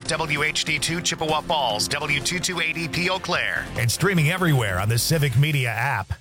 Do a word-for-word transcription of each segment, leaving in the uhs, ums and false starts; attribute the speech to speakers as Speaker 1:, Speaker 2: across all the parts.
Speaker 1: W H D two Chippewa Falls, W two two eighty P Eau Claire, and streaming everywhere on the Civic Media app.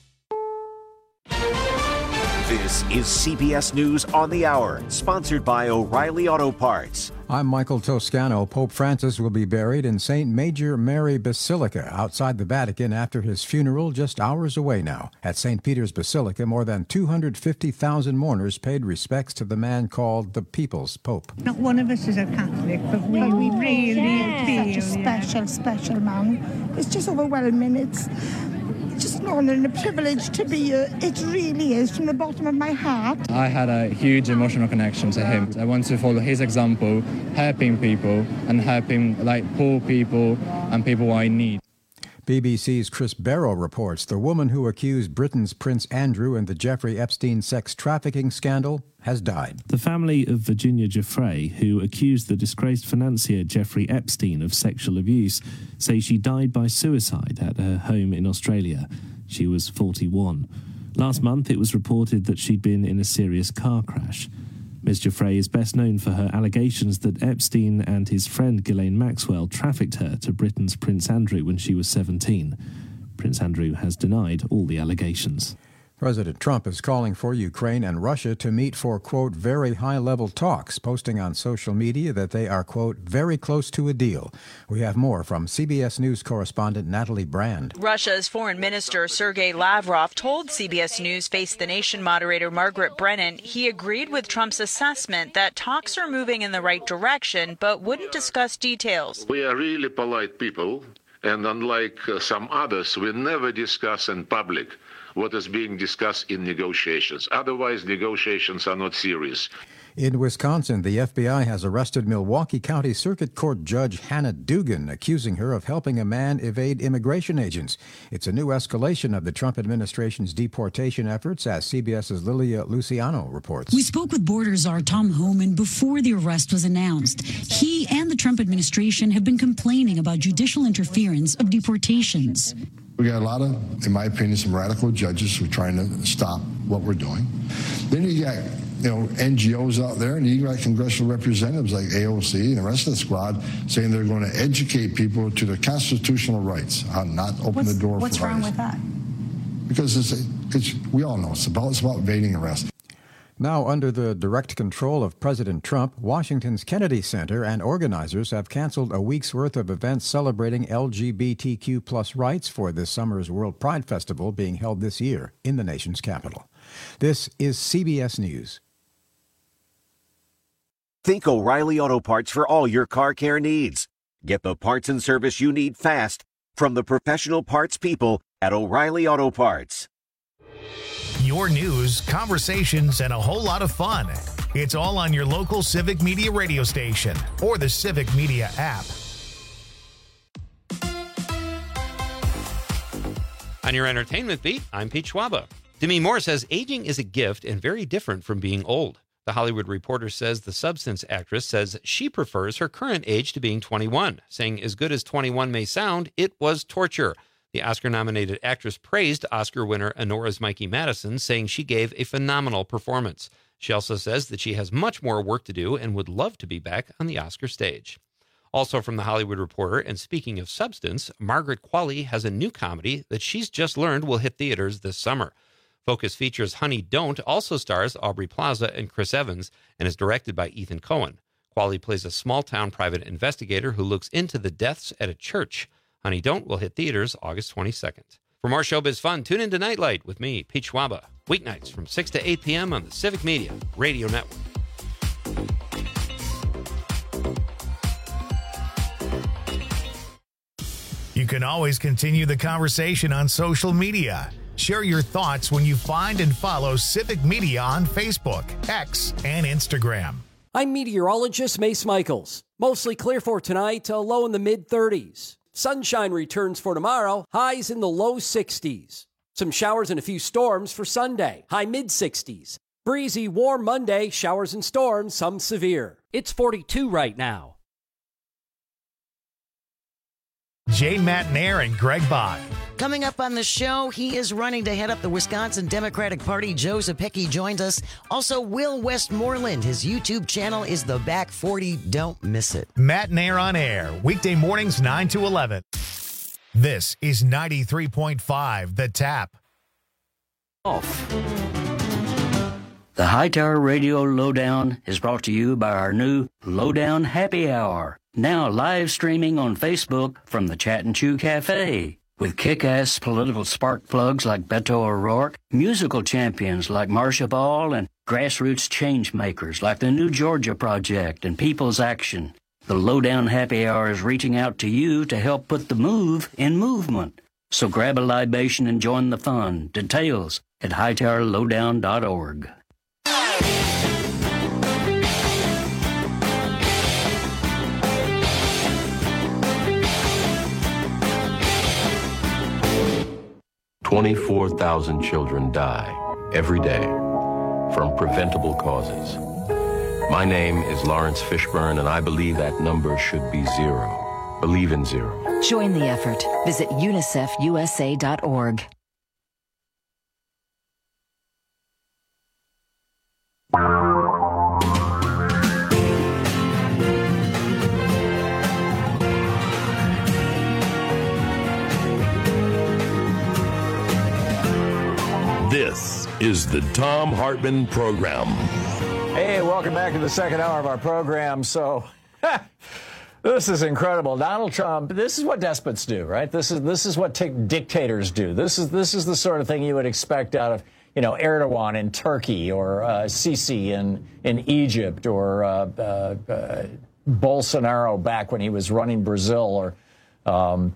Speaker 2: This is C B S News on the Hour, sponsored by O'Reilly Auto Parts.
Speaker 3: I'm Michael Toscano. Pope Francis will be buried in Saint Major Mary Basilica outside the Vatican after his funeral just hours away now. At Saint Peter's Basilica, more than two hundred fifty thousand mourners paid respects to the man called the People's Pope.
Speaker 4: Not one of us is a Catholic, but we, oh, we really yeah. feel...
Speaker 5: Such a special, yeah. special man. It's just overwhelming. It's just an honor and a privilege to be here. It really is, from the bottom of my heart.
Speaker 6: I had a huge emotional connection to him. I want to follow his example, helping people and helping like poor people and people I need.
Speaker 3: B B C's Chris Barrow reports the woman who accused Britain's Prince Andrew in the Jeffrey Epstein sex trafficking scandal has died.
Speaker 7: The family of Virginia Giuffre, who accused the disgraced financier Jeffrey Epstein of sexual abuse, say she died by suicide at her home in Australia. She was forty-one. Last month, it was reported that she'd been in a serious car crash. Miz Giuffre is best known for her allegations that Epstein and his friend Ghislaine Maxwell trafficked her to Britain's Prince Andrew when she was seventeen. Prince Andrew has denied all the allegations.
Speaker 3: President Trump is calling for Ukraine and Russia to meet for, quote, very high-level talks, posting on social media that they are, quote, very close to a deal. We have more from C B S News correspondent Natalie Brand.
Speaker 8: Russia's Foreign Minister Sergei Lavrov told C B S News Face the Nation moderator Margaret Brennan he agreed with Trump's assessment that talks are moving in the right direction, but wouldn't discuss details.
Speaker 9: We are really polite people, and unlike uh, some others, we never discuss in public what is being discussed in negotiations. Otherwise, negotiations are not serious.
Speaker 3: In Wisconsin, the F B I has arrested Milwaukee County Circuit Court Judge Hannah Dugan, accusing her of helping a man evade immigration agents. It's a new escalation of the Trump administration's deportation efforts, as CBS's Lilia Luciano reports.
Speaker 10: We spoke with Border Czar Tom Homan before the arrest was announced. He and the Trump administration have been complaining about judicial interference of deportations.
Speaker 11: We got a lot of, in my opinion, some radical judges who are trying to stop what we're doing. Then you got, you know, N G Os out there, and you got congressional representatives like A O C and the rest of the squad saying they're going to educate people to their constitutional rights, how not open
Speaker 5: what's,
Speaker 11: the door
Speaker 5: what's
Speaker 11: for
Speaker 5: wrong
Speaker 11: ICE.
Speaker 5: with that?
Speaker 11: Because it's, it's, we all know it's about, it's about evading arrest.
Speaker 3: Now under the direct control of President Trump, Washington's Kennedy Center and organizers have canceled a week's worth of events celebrating L G B T Q plus rights for this summer's World Pride Festival being held this year in the nation's capital. This is C B S News.
Speaker 2: Think O'Reilly Auto Parts for all your car care needs. Get the parts and service you need fast from the professional parts people at O'Reilly Auto Parts.
Speaker 1: Your news, conversations, and a whole lot of fun. It's all on your local Civic Media radio station or the Civic Media app.
Speaker 12: On your entertainment beat, I'm Pete Schwaba. Demi Moore says aging is a gift and very different from being old. The Hollywood Reporter says the Substance actress says she prefers her current age to being twenty-one, saying as good as twenty-one may sound, it was torture. The Oscar-nominated actress praised Oscar winner Honora's Mikey Madison, saying she gave a phenomenal performance. She also says that she has much more work to do and would love to be back on the Oscar stage. Also from the Hollywood Reporter, and speaking of Substance, Margaret Qualley has a new comedy that she's just learned will hit theaters this summer. Focus features Honey Don't also stars Aubrey Plaza and Chris Evans and is directed by Ethan Coen. Qualley plays a small-town private investigator who looks into the deaths at a church. Honey Don't will hit theaters August twenty-second. For more showbiz fun, tune in to Nightlight with me, Pete Schwaba, weeknights from six to eight p.m. on the Civic Media Radio Network.
Speaker 1: You can always continue the conversation on social media. Share your thoughts when you find and follow Civic Media on Facebook, X, and Instagram.
Speaker 13: I'm meteorologist Mace Michaels. Mostly clear for tonight, a low in the mid-thirties. Sunshine returns for tomorrow, highs in the low sixties. Some showers and a few storms for Sunday, high mid-sixties. Breezy, warm Monday, showers and storms, some severe. It's forty-two right now.
Speaker 1: Jane Matnair and Greg Bach.
Speaker 14: Coming up on the show, he is running to head up the Wisconsin Democratic Party. Joe Zepecki joins us. Also, Will Westmoreland. His YouTube channel is The Back forty. Don't miss it.
Speaker 1: Matt and Air on Air, weekday mornings nine to eleven. This is ninety-three point five, The Tap.
Speaker 15: Off. The Hightower Radio Lowdown is brought to you by our new Lowdown Happy Hour, now live streaming on Facebook from the Chat and Chew Cafe. With kick-ass political spark plugs like Beto O'Rourke, musical champions like Marcia Ball, and grassroots change makers like the New Georgia Project and People's Action. The Lowdown Happy Hour is reaching out to you to help put the move in movement. So grab a libation and join the fun. Details at hightower lowdown dot org.
Speaker 16: twenty-four thousand children die every day from preventable causes. My name is Lawrence Fishburne, and I believe that number should be zero. Believe in zero.
Speaker 17: Join the effort. Visit unicef u s a dot org.
Speaker 18: This is the Thom Hartmann Program.
Speaker 19: Hey, welcome back to the second hour of our program. So, this is incredible. Donald Trump, this is what despots do, right? This is this is what t- dictators do. This is this is the sort of thing you would expect out of, you know, Erdogan in Turkey, or uh, Sisi in in Egypt, or uh, uh, uh, Bolsonaro back when he was running Brazil, or um,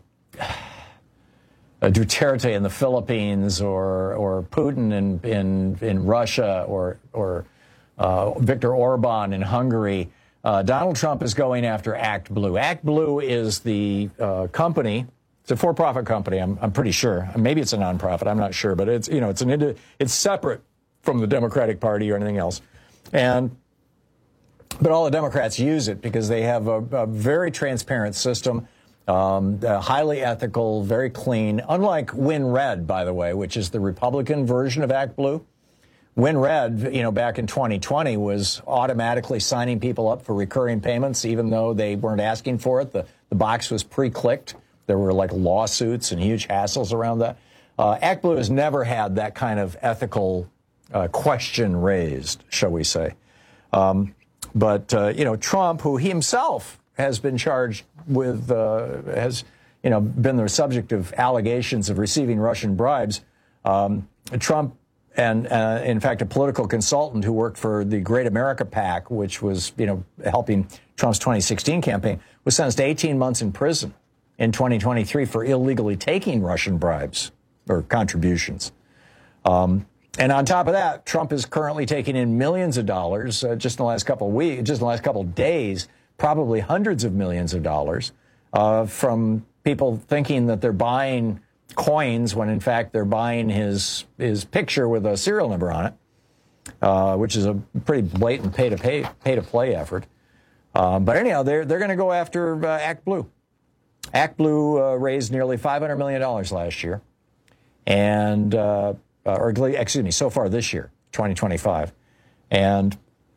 Speaker 19: Duterte in the Philippines, or or Putin in in, in Russia, or or uh, Viktor Orban in Hungary. Uh, Donald Trump is going after ActBlue. ActBlue is the uh, company. It's a for-profit company. I'm I'm pretty sure. Maybe it's a nonprofit. I'm not sure, but it's you know it's an it's separate from the Democratic Party or anything else, and but all the Democrats use it because they have a, a very transparent system. Um, uh, highly ethical, very clean, unlike WinRed, by the way, which is the Republican version of ActBlue. WinRed, you know, back in twenty twenty was automatically signing people up for recurring payments, even though they weren't asking for it. The, the box was pre-clicked. There were like lawsuits and huge hassles around that. Uh, ActBlue has never had that kind of ethical uh, question raised, shall we say. Um, but, uh, you know, Trump, who he himself has been charged with, uh, has, you know, been the subject of allegations of receiving Russian bribes. Um, Trump and, uh, in fact, a political consultant who worked for the Great America PAC, which was, you know, helping Trump's twenty sixteen campaign, was sentenced to eighteen months in prison in twenty twenty-three for illegally taking Russian bribes or contributions. Um, and on top of that, Trump is currently taking in millions of dollars uh, just in the last couple of weeks, just in the last couple of days, probably hundreds of millions of dollars uh, from people thinking that they're buying coins when, in fact, they're buying his his picture with a serial number on it, uh, which is a pretty blatant pay to pay pay to play effort. Uh, but anyhow, they're they're going to go after uh, ActBlue. ActBlue uh, raised nearly five hundred million dollars last year, and uh, uh, or excuse me, so far this year, twenty twenty-five, and.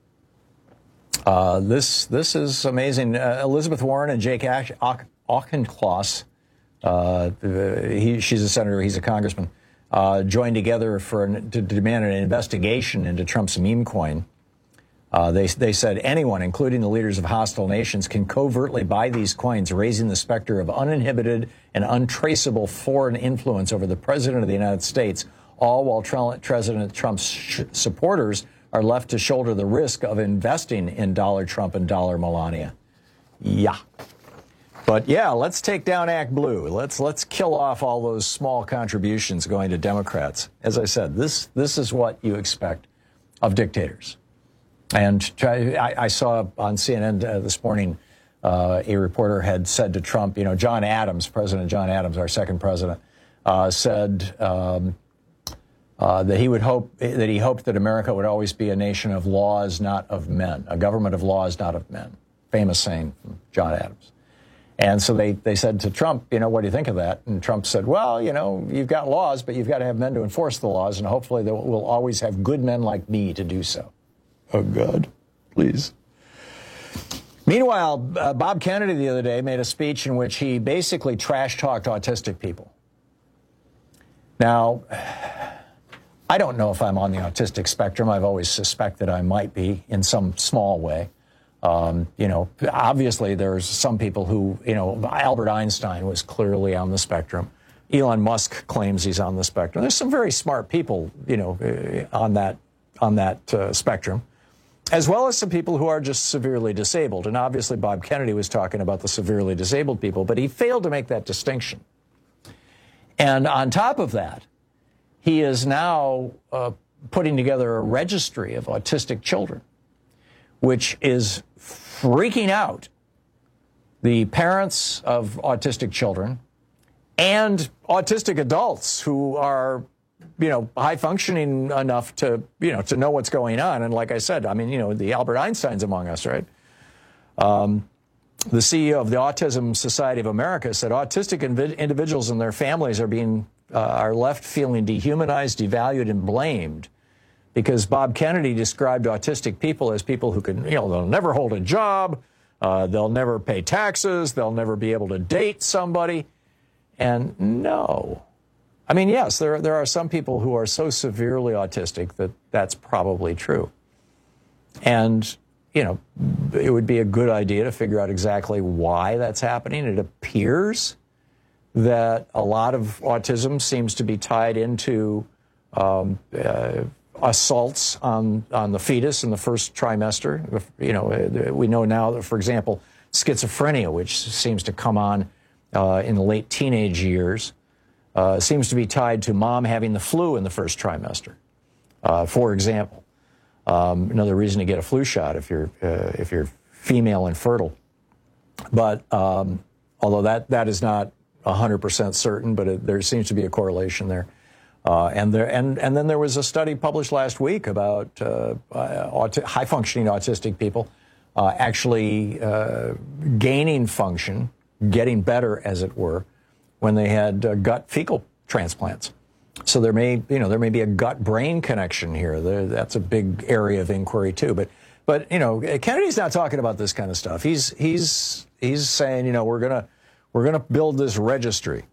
Speaker 19: Uh, this this is amazing. Uh, Elizabeth Warren and Jake Auchincloss, uh, he, she's a senator, he's a congressman, uh, joined together for an, to demand an investigation into Trump's meme coin. Uh, they they said anyone, including the leaders of hostile nations, can covertly buy these coins, raising the specter of uninhibited and untraceable foreign influence over the president of the United States, all while Trump, President Trump's sh- supporters are left to shoulder the risk of investing in dollar Trump and dollar Melania. Yeah. But yeah, let's take down ActBlue. Let's let's kill off all those small contributions going to Democrats. As I said, this this is what you expect of dictators. And try, I, I saw on C N N uh, this morning, uh, a reporter had said to Trump, you know, John Adams, President John Adams, our second president, uh, said um, Uh, that he would hope that he hoped that America would always be a nation of laws, not of men, a government of laws, not of men. Famous saying from John Adams. And so they, they said to Trump, you know, what do you think of that? And Trump said, well, you know, you've got laws, but you've got to have men to enforce the laws, and hopefully they will always have good men like me to do so. Oh, God, please. Meanwhile, uh, Bob Kennedy the other day made a speech in which he basically trash-talked autistic people. Now, I don't know if I'm on the autistic spectrum. I've always suspected I might be in some small way. Um, you know, obviously there's some people who, you know, Albert Einstein was clearly on the spectrum. Elon Musk claims he's on the spectrum. There's some very smart people, you know, on that on that uh, spectrum, as well as some people who are just severely disabled. And obviously Bob Kennedy was talking about the severely disabled people, but he failed to make that distinction. And on top of that, he is now uh, putting together a registry of autistic children, which is freaking out the parents of autistic children and autistic adults who are, you know, high functioning enough to, you know, to know what's going on. And like I said, I mean, you know, the Albert Einsteins among us, right? Um, the C E O of the Autism Society of America said autistic inv- individuals and their families are being, uh, are left feeling dehumanized, devalued, and blamed, because Bob Kennedy described autistic people as people who can, you know, they'll never hold a job, uh, they'll never pay taxes, they'll never be able to date somebody. And no. I mean, yes, there, there are some people who are so severely autistic that that's probably true. And, you know, it would be a good idea to figure out exactly why that's happening. It appears that a lot of autism seems to be tied into um, uh, assaults on, on the fetus in the first trimester. You know, we know now that, for example, schizophrenia, which seems to come on uh, in the late teenage years, uh, seems to be tied to mom having the flu in the first trimester, uh, for example. Um, another reason to get a flu shot if you're, uh, if you're female and fertile. But um, although that, that is not one hundred percent certain, but it, there seems to be a correlation there. Uh, and there, and and then there was a study published last week about uh, uh, auti- high-functioning autistic people uh, actually uh, gaining function, getting better, as it were, when they had uh, gut-fecal transplants. So there may, you know, there may be a gut-brain connection here. There, that's a big area of inquiry too. But, but you know, Kennedy's not talking about this kind of stuff. He's he's he's saying, you know, we're gonna we're gonna build this registry.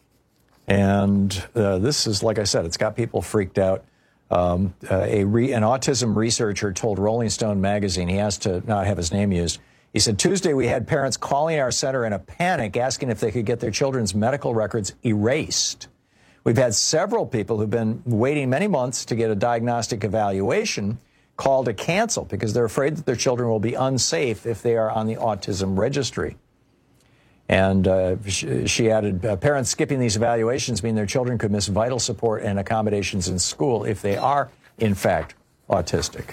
Speaker 19: And uh, this is, like I said, it's got people freaked out. Um, uh, a re- an autism researcher told Rolling Stone magazine, he asked to not have his name used, he said, Tuesday we had parents calling our center in a panic asking if they could get their children's medical records erased. We've had several people who've been waiting many months to get a diagnostic evaluation call to cancel because they're afraid that their children will be unsafe if they are on the autism registry. And uh, she, she added, uh, parents skipping these evaluations mean their children could miss vital support and accommodations in school if they are, in fact, autistic.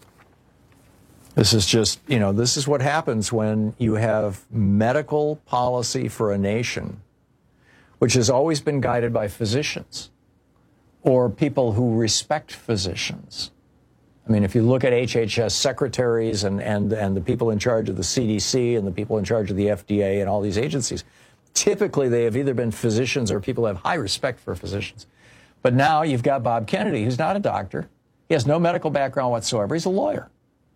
Speaker 19: This is just, you know, this is what happens when you have medical policy for a nation, which has always been guided by physicians or people who respect physicians. I mean, if you look at H H S secretaries and, and, and the people in charge of the C D C and the people in charge of the F D A and all these agencies, typically they have either been physicians or people who have high respect for physicians. But now you've got Bob Kennedy, who's not a doctor. He has no medical background whatsoever. He's a lawyer.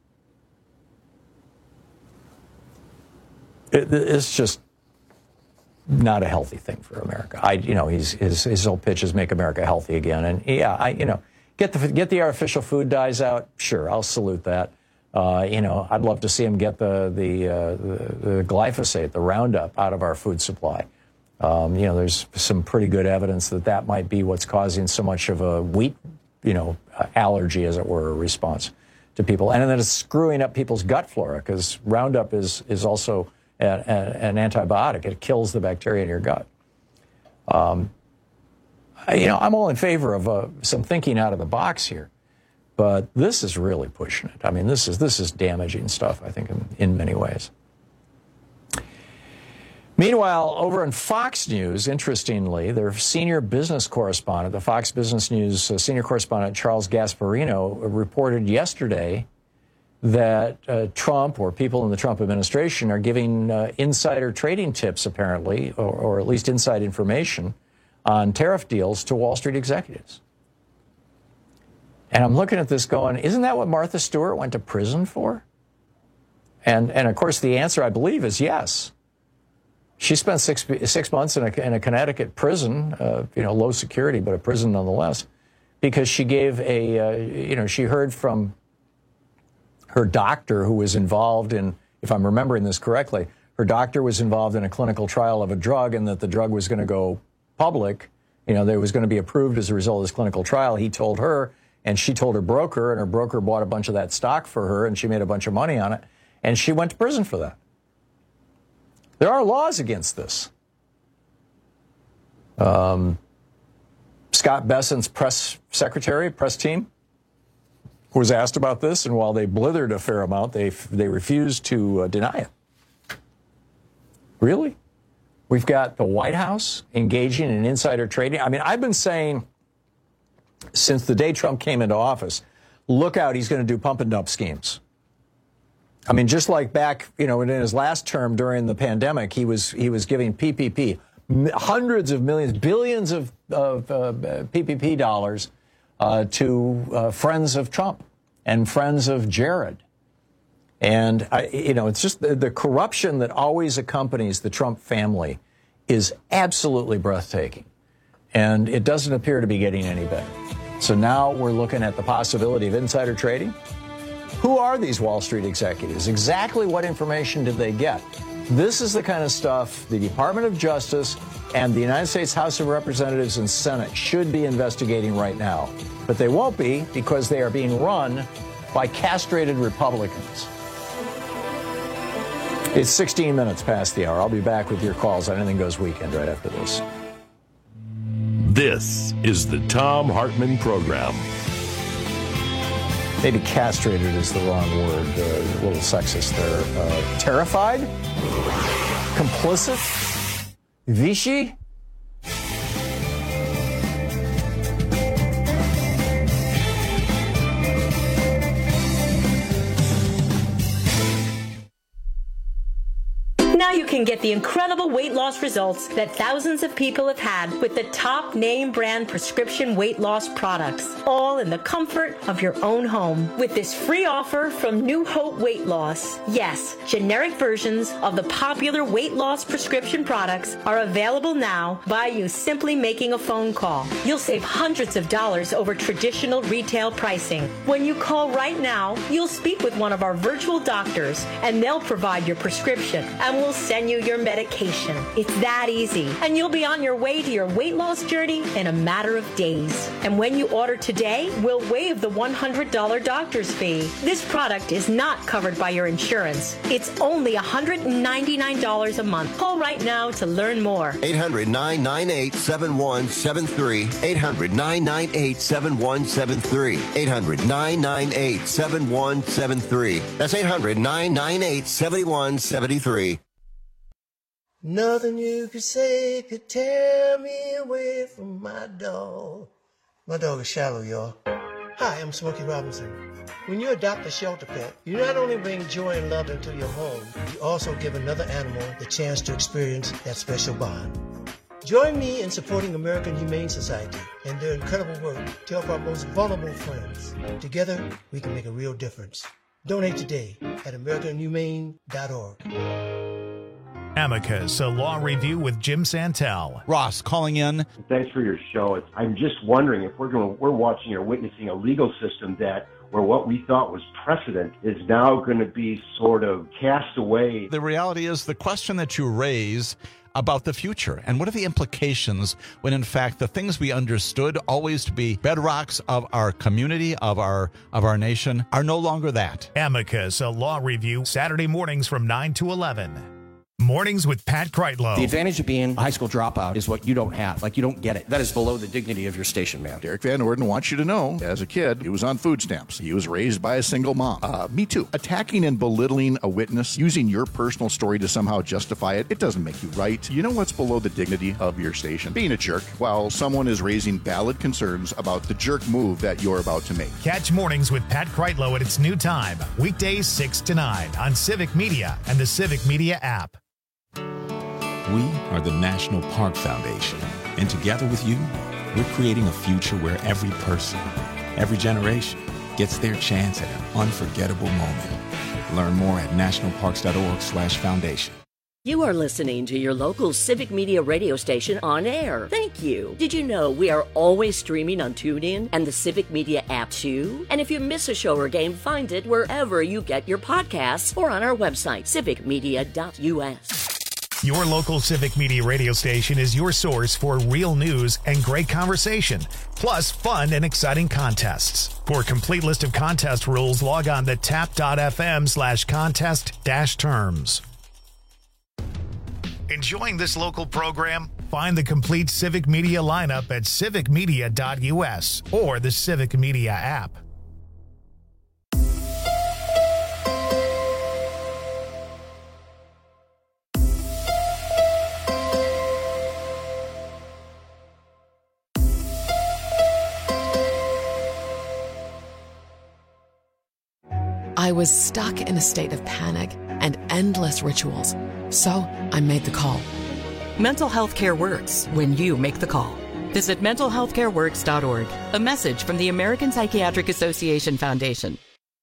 Speaker 19: It, it's just not a healthy thing for America. I, you know, he's, his, his whole pitch is make America healthy again. And yeah, I, you know, Get the get the artificial food dyes out. Sure, I'll salute that. Uh, you know, I'd love to see him get the the, uh, the the glyphosate, the Roundup, out of our food supply. Um, you know, there's some pretty good evidence that that might be what's causing so much of a wheat, you know, allergy, as it were, response to people, and then it's screwing up people's gut flora because Roundup is is also a, a, an antibiotic. It kills the bacteria in your gut. Um, You know, I'm all in favor of uh, some thinking out of the box here, but this is really pushing it. I mean, this is this is damaging stuff, I think, in, in many ways. Meanwhile, over in Fox News, interestingly, their senior business correspondent, the Fox Business News uh, senior correspondent Charles Gasparino, reported yesterday that uh, Trump or people in the Trump administration are giving uh, insider trading tips, apparently, or, or at least inside information on tariff deals to Wall Street executives. And I'm looking at this going, isn't that what Martha Stewart went to prison for? And, and of course, the answer, I believe, is yes. She spent six, six months in a, in a Connecticut prison, uh, you know, low security, but a prison nonetheless, because she gave a, uh, you know, she heard from her doctor who was involved in, if I'm remembering this correctly, her doctor was involved in a clinical trial of a drug and that the drug was going to go public, you know, that it was going to be approved as a result of this clinical trial. He told her, and she told her broker, and her broker bought a bunch of that stock for her, and she made a bunch of money on it, and she went to prison for that. There are laws against this. Um, Scott Bessent's press secretary, press team, was asked about this, and while they blithered a fair amount, they they refused to uh, deny it. Really? We've got the White House engaging in insider trading. I mean, I've been saying since the day Trump came into office, look out, he's going to do pump and dump schemes. I mean, just like back, you know, in his last term during the pandemic, he was he was giving P P P, hundreds of millions, billions of, of uh, P P P dollars uh, to uh, friends of Trump and friends of Jared. And, I, you know, it's just the, the corruption that always accompanies the Trump family is absolutely breathtaking. And it doesn't appear to be getting any better. So now we're looking at the possibility of insider trading. Who are these Wall Street executives? Exactly what information did they get? This is the kind of stuff the Department of Justice and the United States House of Representatives and Senate should be investigating right now. But they won't be because they are being run by castrated Republicans. It's sixteen minutes past the hour. I'll be back with your calls on Anything Goes Weekend right after this.
Speaker 18: This is the Thom Hartmann Program.
Speaker 19: Maybe castrated is the wrong word. Uh, a little sexist there. Uh, terrified? Complicit? Vichy?
Speaker 20: Now you can get the incredible weight loss results that thousands of people have had with the top name brand prescription weight loss products, all in the comfort of your own home. With this free offer from New Hope Weight Loss. Yes, generic versions of the popular weight loss prescription products are available now by you simply making a phone call. You'll save hundreds of dollars over traditional retail pricing. When you call right now, you'll speak with one of our virtual doctors and they'll provide your prescription and will send you your medication. It's that easy. And you'll be on your way to your weight loss journey in a matter of days. And when you order today, we'll waive the one hundred dollars doctor's fee. This product is not covered by your insurance. It's only one hundred ninety-nine dollars a month. Call right now to learn more.
Speaker 21: eight hundred, nine nine eight, seven one seven three. eight hundred, nine nine eight, seven one seven three. eight hundred, nine nine eight, seven one seven three. That's eight hundred, nine nine eight, seven one seven three.
Speaker 22: Nothing you could say could tear me away from my dog. My dog is Shallow, y'all. Hi, I'm Smokey Robinson. When you adopt a shelter pet, you not only bring joy and love into your home, you also give another animal the chance to experience that special bond. Join me in supporting American Humane Society and their incredible work to help our most vulnerable friends. Together, we can make a real difference. Donate today at american humane dot org.
Speaker 1: Amicus, a law review with Jim Santel.
Speaker 23: Ross calling in.
Speaker 24: Thanks for your show. It's, I'm just wondering if we're going, we're watching or witnessing a legal system that where what we thought was precedent is now going to be sort of cast away.
Speaker 23: The reality is the question that you raise about the future and what are the implications when in fact the things we understood always to be bedrocks of our community, of our of our nation, are no longer that.
Speaker 1: Amicus, a law review, Saturday mornings from nine to eleven. Mornings with Pat Kreitlow.
Speaker 4: The advantage of being a high school dropout is what you don't have. Like, you don't get it. That is below the dignity of your station, man.
Speaker 6: Derek Van Orden wants you to know, as a kid, he was on food stamps. He was raised by a single mom. Uh, me too. Attacking and belittling a witness, using your personal story to somehow justify it, it doesn't make you right. You know what's below the dignity of your station? Being a jerk while someone is raising valid concerns about the jerk move that you're about to make.
Speaker 1: Catch Mornings with Pat Kreitlow at its new time, weekdays six to nine on Civic Media and the Civic Media app.
Speaker 7: We are the National Park Foundation, and together with you, we're creating a future where every person, every generation, gets their chance at an unforgettable moment. Learn more at nationalparks.org slash foundation.
Speaker 8: You are listening to your local Civic Media radio station on air. Thank you. Did you know we are always streaming on TuneIn and the Civic Media app too? And if you miss a show or game, find it wherever you get your podcasts or on our website, civic media dot u s.
Speaker 1: Your local Civic Media radio station is your source for real news and great conversation, plus fun and exciting contests. For a complete list of contest rules, log on to tap.fm slash contest dash terms. Enjoying this local program? Find the complete Civic Media lineup at civic media dot u s or the Civic Media app.
Speaker 25: I was stuck in a state of panic and endless rituals, so I made the call.
Speaker 26: Mental health care works when you make the call. Visit mental health care works dot org. A message from the American Psychiatric Association Foundation.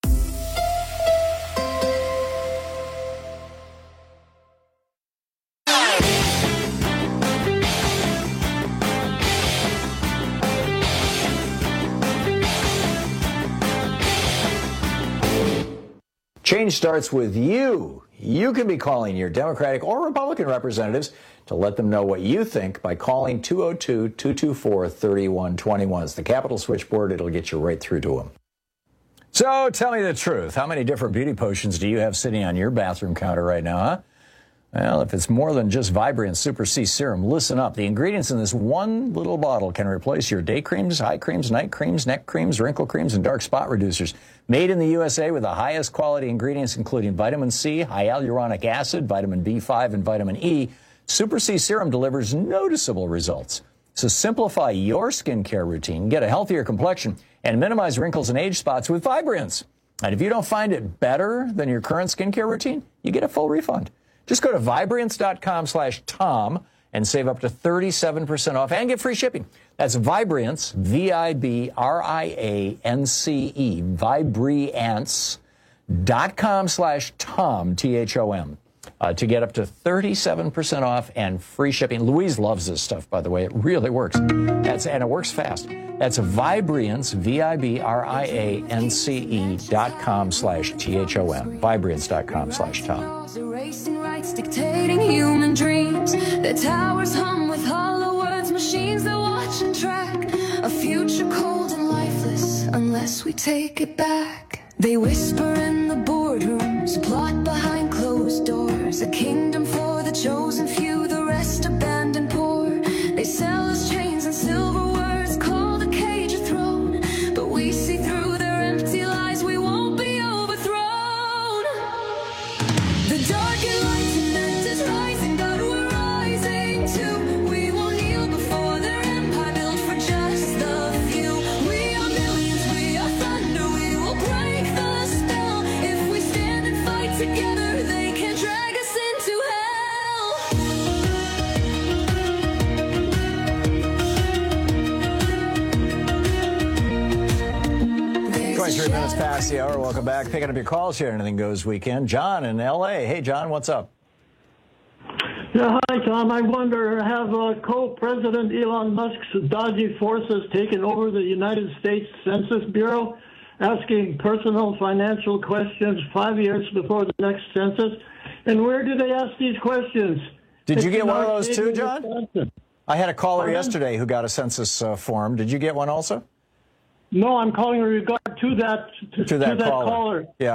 Speaker 19: Change starts with you. You can be calling your Democratic or Republican representatives to let them know what you think by calling two oh two, two two four, three one two one. It's the Capitol switchboard. It'll get you right through to them. So tell me the truth. How many different beauty potions do you have sitting on your bathroom counter right now, huh? Well, if it's more than just Vibrant Super C Serum, listen up. The ingredients in this one little bottle can replace your day creams, eye creams, night creams, neck creams, wrinkle creams, and dark spot reducers. Made in the U S A with the highest quality ingredients, including vitamin C, hyaluronic acid, vitamin B five, and vitamin E, Super C Serum delivers noticeable results. So simplify your skincare routine, get a healthier complexion, and minimize wrinkles and age spots with Vibrance. And if you don't find it better than your current skincare routine, you get a full refund. Just go to Vibrance.com slash Tom and save up to thirty-seven percent off and get free shipping. That's Vibrance, V I B R I A N C E, Vibrance.com slash Tom, T H O M, uh, to get up to thirty-seven percent off and free shipping. Louise loves this stuff, by the way. It really works. That's, and it works fast. That's Vibrance, V I B R I A N C E dot com slash T H O M, Vibrance.com slash Tom.
Speaker 27: Erasing rights, dictating human dreams. The towers hum with hollow words, machines that watch and track. A future cold and lifeless unless we take it back. They whisper in the boardrooms, plot behind closed doors. A kingdom for the chosen few, the rest abandoned poor. They sell us chains and silver words, call the cage a throne. But we see through their empty lies, we won't be overthrown. The dark and light tonight is rising, but we're rising too. We won't kneel before their empire built for just the few. We are millions, we are thunder, we will break the spell. If we stand and fight together, they can drag us into hell.
Speaker 19: twenty-three minutes past the hour. Welcome back. Picking up your calls here. Anything Goes weekend. John in L A. Hey, John, what's up?
Speaker 28: Yeah, hi, Tom. I wonder, have uh, co-president Elon Musk's dodgy forces taken over the United States Census Bureau, asking personal financial questions five years before the next census? And where do they ask these questions?
Speaker 19: Did you
Speaker 28: It's
Speaker 19: get one of
Speaker 28: in
Speaker 19: those too, John?
Speaker 28: Wisconsin.
Speaker 19: I had a caller
Speaker 28: Pardon?
Speaker 19: yesterday who got a census uh, form. Did you get one also?
Speaker 28: No, I'm calling in regard to that to,
Speaker 19: To that,
Speaker 28: to that
Speaker 19: caller.
Speaker 28: caller.
Speaker 19: Yeah.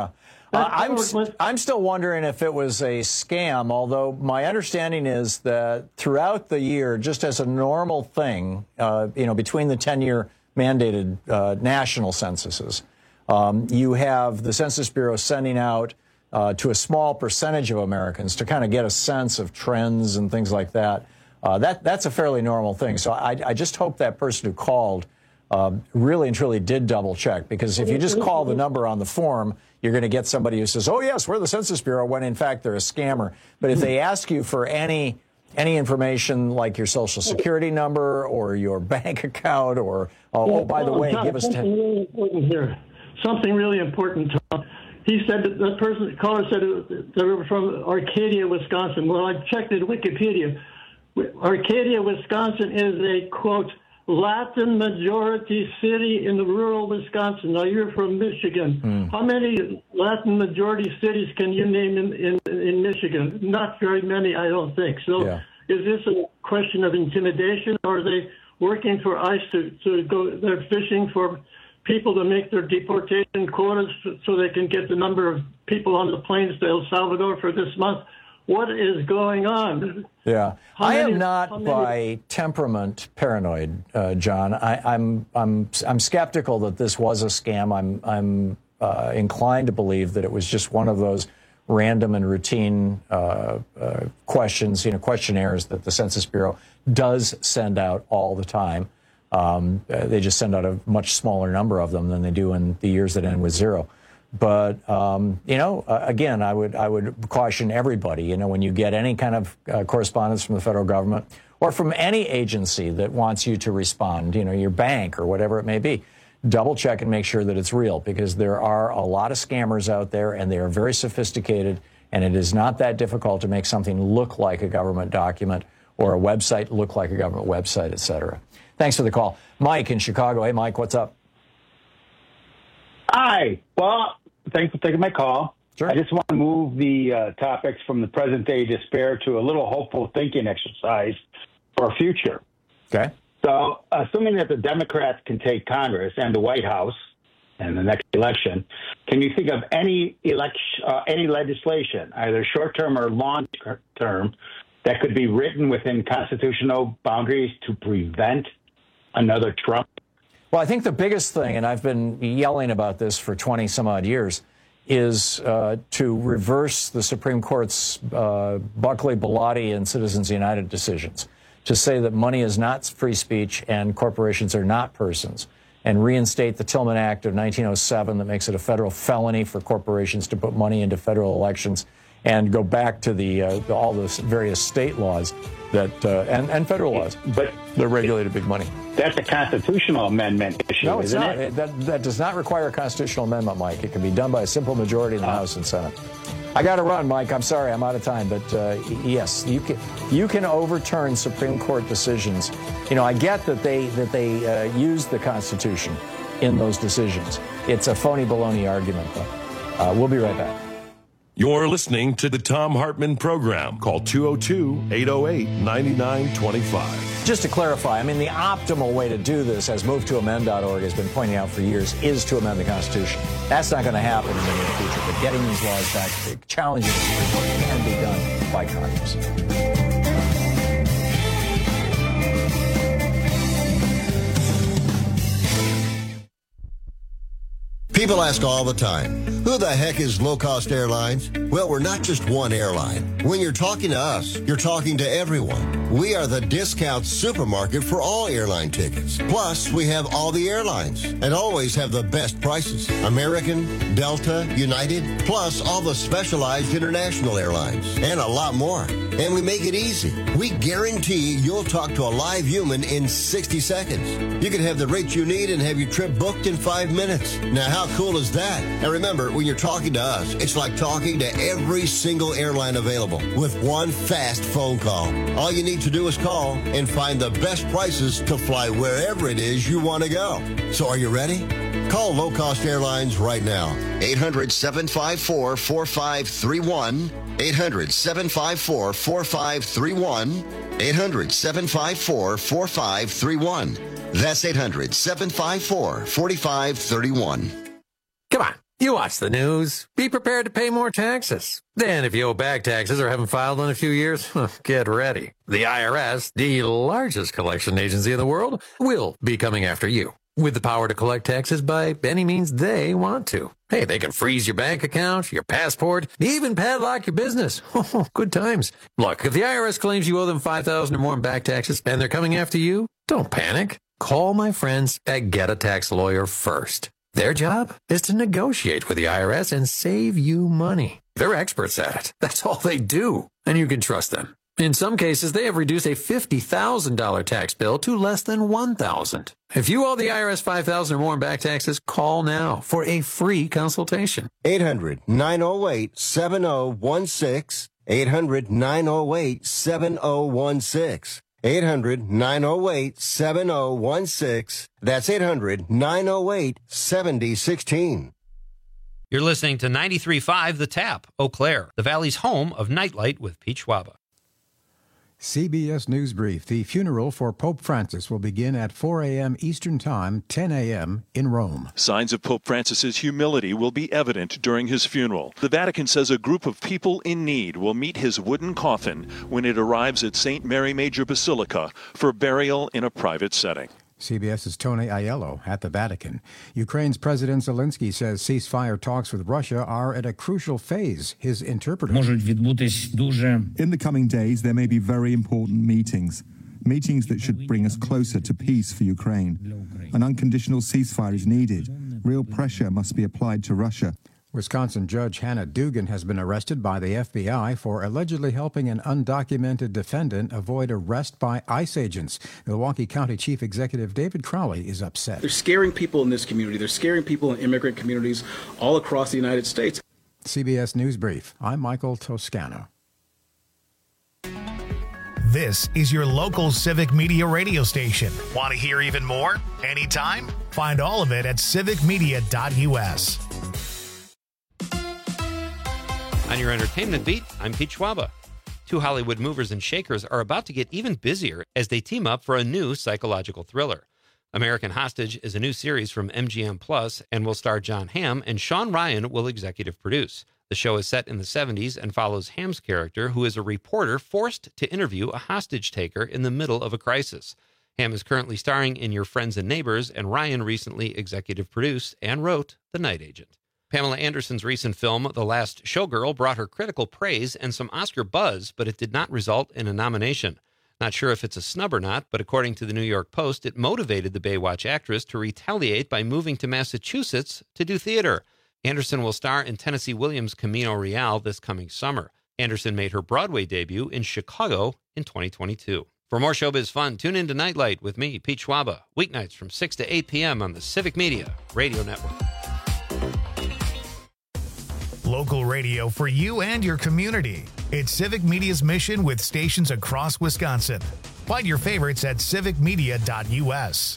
Speaker 19: Uh, I'm, I'm still wondering if it was a scam, although my understanding is that throughout the year, just as a normal thing, uh, you know, between the ten-year mandated uh, national censuses, um, you have the Census Bureau sending out uh, to a small percentage of Americans to kind of get a sense of trends and things like that. Uh, that that's a fairly normal thing. So I, I just hope that person who called uh, really and truly did double check, because if you just call the number on the form, you're going to get somebody who says, oh, yes, we're the Census Bureau, when in fact they're a scammer. But if they ask you for any any information like your Social Security number or your bank account or, oh, oh by the way,
Speaker 28: Tom,
Speaker 19: give us
Speaker 28: something
Speaker 19: ten.
Speaker 28: really important here. Something really important, Tom. He said that the person, the caller said they were from Arcadia, Wisconsin. Well, I checked at Wikipedia. Arcadia, Wisconsin is a, quote, Latin majority city in the rural Wisconsin. Now, you're from Michigan. Mm. How many Latin majority cities can you name in, in, in Michigan? Not very many, I don't think. So yeah. Is this a question of intimidation, or are they working for ICE to, to go, they're fishing for people to make their deportation quotas so they can get the number of people on the planes to El Salvador for this month? What is going on?
Speaker 19: Yeah,
Speaker 28: how
Speaker 19: I
Speaker 28: many,
Speaker 19: am not by temperament paranoid, uh, John. I, I'm I'm I'm skeptical that this was a scam. I'm I'm uh, inclined to believe that it was just one of those random and routine uh, uh, questions, you know, questionnaires that the Census Bureau does send out all the time. Um, uh, they just send out a much smaller number of them than they do in the years that end with zero. But, um, you know, uh, again, I would I would caution everybody, you know, when you get any kind of uh, correspondence from the federal government or from any agency that wants you to respond, you know, your bank or whatever it may be, double check and make sure that it's real, because there are a lot of scammers out there and they are very sophisticated, and it is not that difficult to make something look like a government document or a website look like a government website, et cetera. Thanks for the call. Mike in Chicago. Hey, Mike, what's up?
Speaker 2: Hi. Well, thanks for taking my call.
Speaker 19: Sure.
Speaker 2: I just want to move the uh, topics from the present-day despair to a little hopeful thinking exercise for our future.
Speaker 19: Okay.
Speaker 2: So, assuming that the Democrats can take Congress and the White House in the next election, can you think of any election, uh, any legislation, either short-term or long-term, that could be written within constitutional boundaries to prevent another Trump?
Speaker 19: Well, I think the biggest thing, and I've been yelling about this for twenty some odd years, is uh, to reverse the Supreme Court's uh, Buckley, Bellotti, and Citizens United decisions, to say that money is not free speech and corporations are not persons, and reinstate the Tillman Act of nineteen oh seven that makes it a federal felony for corporations to put money into federal elections, and go back to the, uh, the all the various state laws that uh, and, and federal laws
Speaker 2: but
Speaker 19: that regulated big money.
Speaker 2: That's a constitutional amendment issue,
Speaker 19: no, it's
Speaker 2: isn't
Speaker 19: not.
Speaker 2: it?
Speaker 19: That, that does not require a constitutional amendment, Mike. It can be done by a simple majority in the uh, House and Senate. I got to run, Mike. I'm sorry, I'm out of time. But uh, yes, you can you can overturn Supreme Court decisions. You know, I get that they that they uh, use the Constitution in those decisions. It's a phony baloney argument, though. Uh, we'll be right back.
Speaker 18: You're listening to the Thom Hartmann Program. Call two oh two, eight oh eight, nine nine two five.
Speaker 19: Just to clarify, I mean, the optimal way to do this, as move to amend dot org has been pointing out for years, is to amend the Constitution. That's not going to happen in the near future, but getting these laws back, challenging the Supreme Court, can be done by Congress.
Speaker 21: People ask all the time, who the heck is Low Cost Airlines? Well, we're not just one airline. When you're talking to us, you're talking to everyone. We are the discount supermarket for all airline tickets. Plus, we have all the airlines and always have the best prices. American, Delta, United, plus all the specialized international airlines and a lot more. And we make it easy. We guarantee you'll talk to a live human in sixty seconds. You can have the rate you need and have your trip booked in five minutes. Now, how cool is that? And remember, when you're talking to us, it's like talking to every single airline available with one fast phone call. All you need to do is call and find the best prices to fly wherever it is you want to go. So are you ready? Call Low Cost Airlines right now. eight hundred, seven five four, four five three one. eight hundred, seven five four, four five three one. eight hundred, seven five four, four five three one. That's eight hundred, seven five four, four five three one.
Speaker 3: Come on. You watch the news. Be prepared to pay more taxes. Then if you owe back taxes or haven't filed in a few years, get ready. The I R S, the largest collection agency in the world, will be coming after you with the power to collect taxes by any means they want to. Hey, they can freeze your bank account, your passport, even padlock your business. Oh, good times. Look, if the I R S claims you owe them five thousand dollars or more in back taxes and they're coming after you, don't panic. Call my friends at Get a Tax Lawyer first. Their job is to negotiate with the I R S and save you money. They're experts at it. That's all they do, and you can trust them. In some cases, they have reduced a fifty thousand dollars tax bill to less than one thousand dollars. If you owe the I R S five thousand dollars or more in back taxes, call now for a free consultation.
Speaker 21: eight hundred, nine oh eight, seven oh one six. eight hundred, nine oh eight, seven oh one six. eight hundred, nine oh eight, seven oh one six. That's eight hundred, nine oh eight, seven oh one six.
Speaker 5: You're listening to ninety-three point five The Tap, Eau Claire, the Valley's home of Nightlight with Pete Schwaba.
Speaker 9: C B S News Brief. The funeral for Pope Francis will begin at four a.m. Eastern Time, ten a.m. in Rome.
Speaker 10: Signs of Pope Francis's humility will be evident during his funeral. The Vatican says a group of people in need will meet his wooden coffin when it arrives at Saint Mary Major Basilica for burial in a private setting.
Speaker 9: CBS's Tony Aiello at the Vatican. Ukraine's President Zelensky says ceasefire talks with Russia are at a crucial phase. His interpreter.
Speaker 11: In the coming days, there may be very important meetings. Meetings that should bring us closer to peace for Ukraine. An unconditional ceasefire is needed. Real pressure must be applied to Russia.
Speaker 9: Wisconsin Judge Hannah Dugan has been arrested by the F B I for allegedly helping an undocumented defendant avoid arrest by ICE agents. Milwaukee County Chief Executive David Crowley is upset.
Speaker 12: They're scaring people in this community. They're scaring people in immigrant communities all across the United States.
Speaker 9: C B S News Brief. I'm Michael Toscano.
Speaker 1: This is your local Civic Media radio station. Want to hear even more? Anytime? Find all of it at civic media dot u s.
Speaker 5: On your entertainment beat, I'm Pete Schwaba. Two Hollywood movers and shakers are about to get even busier as they team up for a new psychological thriller. American Hostage is a new series from M G M Plus and will star John Hamm, and Sean Ryan will executive produce. The show is set in the seventies and follows Hamm's character, who is a reporter forced to interview a hostage taker in the middle of a crisis. Hamm is currently starring in Your Friends and Neighbors, and Ryan recently executive produced and wrote The Night Agent. Pamela Anderson's recent film, The Last Showgirl, brought her critical praise and some Oscar buzz, but it did not result in a nomination. Not sure if it's a snub or not, but according to the New York Post, it motivated the Baywatch actress to retaliate by moving to Massachusetts to do theater. Anderson will star in Tennessee Williams' Camino Real this coming summer. Anderson made her Broadway debut in Chicago in twenty twenty-two. For more showbiz fun, tune in to Nightlight with me, Pete Schwaba, weeknights from six to eight p.m. on the Civic Media Radio Network.
Speaker 1: Local radio for you and your community. It's Civic Media's mission with stations across Wisconsin. Find your favorites at civic media dot u s.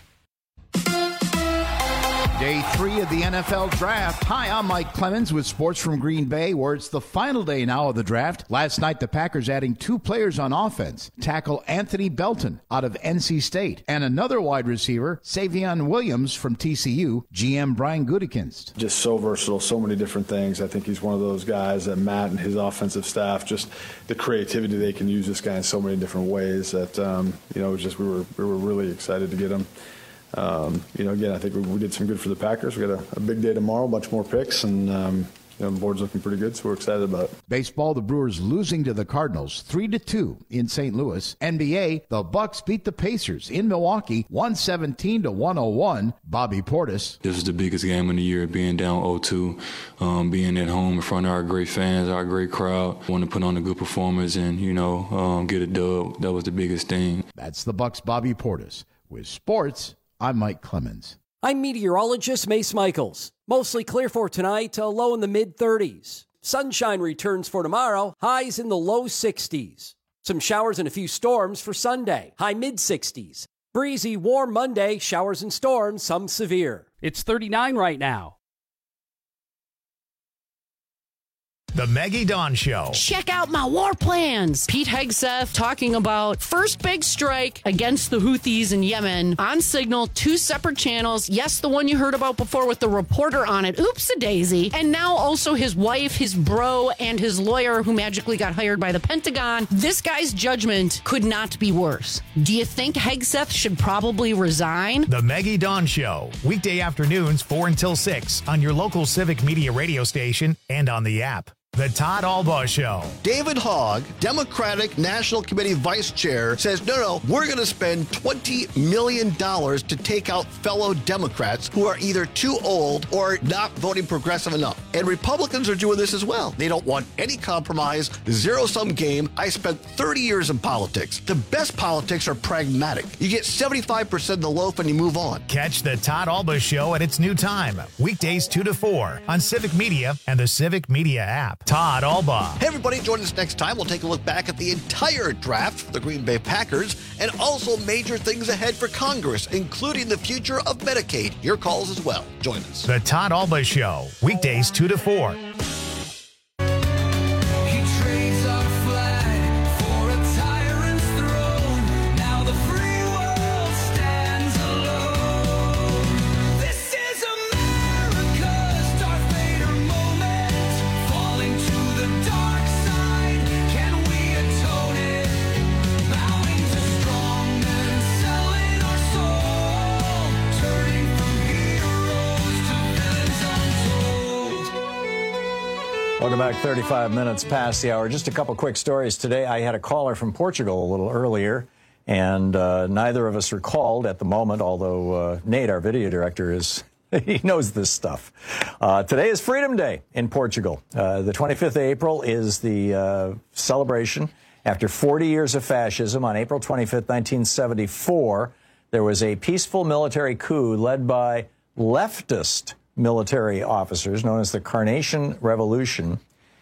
Speaker 13: Day three of the N F L Draft. Hi, I'm Mike Clemens with sports from Green Bay, where it's the final day now of the draft. Last night, the Packers adding two players on offense. Tackle Anthony Belton out of N C State, and another wide receiver, Savion Williams from T C U, G M Brian Gutekunst.
Speaker 14: Just so versatile, so many different things. I think he's one of those guys that Matt and his offensive staff, just the creativity they can use this guy in so many different ways that, um, you know, just we were we were really excited to get him. Um, you know, again, I think we, we did some good for the Packers. We got a, a big day tomorrow, a bunch more picks, and um, you know, the board's looking pretty good, so we're excited about it.
Speaker 13: Baseball, the Brewers losing to the Cardinals three to two in Saint Louis. N B A, the Bucks beat the Pacers in Milwaukee one seventeen to one oh one. Bobby Portis.
Speaker 29: This is the biggest game of the year, being down oh two, um, being at home in front of our great fans, our great crowd. Want to put on a good performance and, you know, um, get a dub. That was the biggest thing.
Speaker 13: That's the Bucks' Bobby Portis. With sports, I'm Mike Clemens.
Speaker 30: I'm meteorologist Mace Michaels. Mostly clear for tonight, a low in the mid-thirties. Sunshine returns for tomorrow, highs in the low sixties. Some showers and a few storms for Sunday, high mid-sixties. Breezy, warm Monday, showers and storms, some severe.
Speaker 31: It's thirty-nine right now.
Speaker 1: The Maggie Dawn Show.
Speaker 4: Check out my war plans. Pete Hegseth talking about first big strike against the Houthis in Yemen on Signal, two separate channels. Yes, the one you heard about before with the reporter on it. Oops-a-daisy. And now also his wife, his bro, and his lawyer who magically got hired by the Pentagon. This guy's judgment could not be worse. Do you think Hegseth should probably resign?
Speaker 1: The Maggie Dawn Show. Weekday afternoons, four until six on your local Civic Media radio station and on the app. The Todd Albaugh Show.
Speaker 6: David Hogg, Democratic National Committee Vice Chair, says, no, no, we're going to spend twenty million dollars to take out fellow Democrats who are either too old or not voting progressive enough. And Republicans are doing this as well. They don't want any compromise, zero-sum game. I spent thirty years in politics. The best politics are pragmatic. You get seventy-five percent of the loaf and you move on.
Speaker 1: Catch the Todd Albaugh Show at its new time, weekdays two to four on Civic Media and the Civic Media app. Todd Albaugh.
Speaker 6: Hey, everybody, join us next time. We'll take a look back at the entire draft for the Green Bay Packers and also major things ahead for Congress, including the future of Medicaid. Your calls as well. Join us.
Speaker 1: The Todd Albaugh Show, weekdays two to four.
Speaker 19: Welcome back, thirty-five minutes past the hour. Just a couple quick stories today. I had a caller from Portugal a little earlier, and uh, neither of us recalled at the moment, although uh, Nate, our video director, is he knows this stuff. Uh, today is Freedom Day in Portugal. Uh, the twenty-fifth of April is the uh, celebration. After forty years of fascism, on April twenty-fifth, nineteen seventy-four, there was a peaceful military coup led by leftist military officers known as the Carnation Revolution,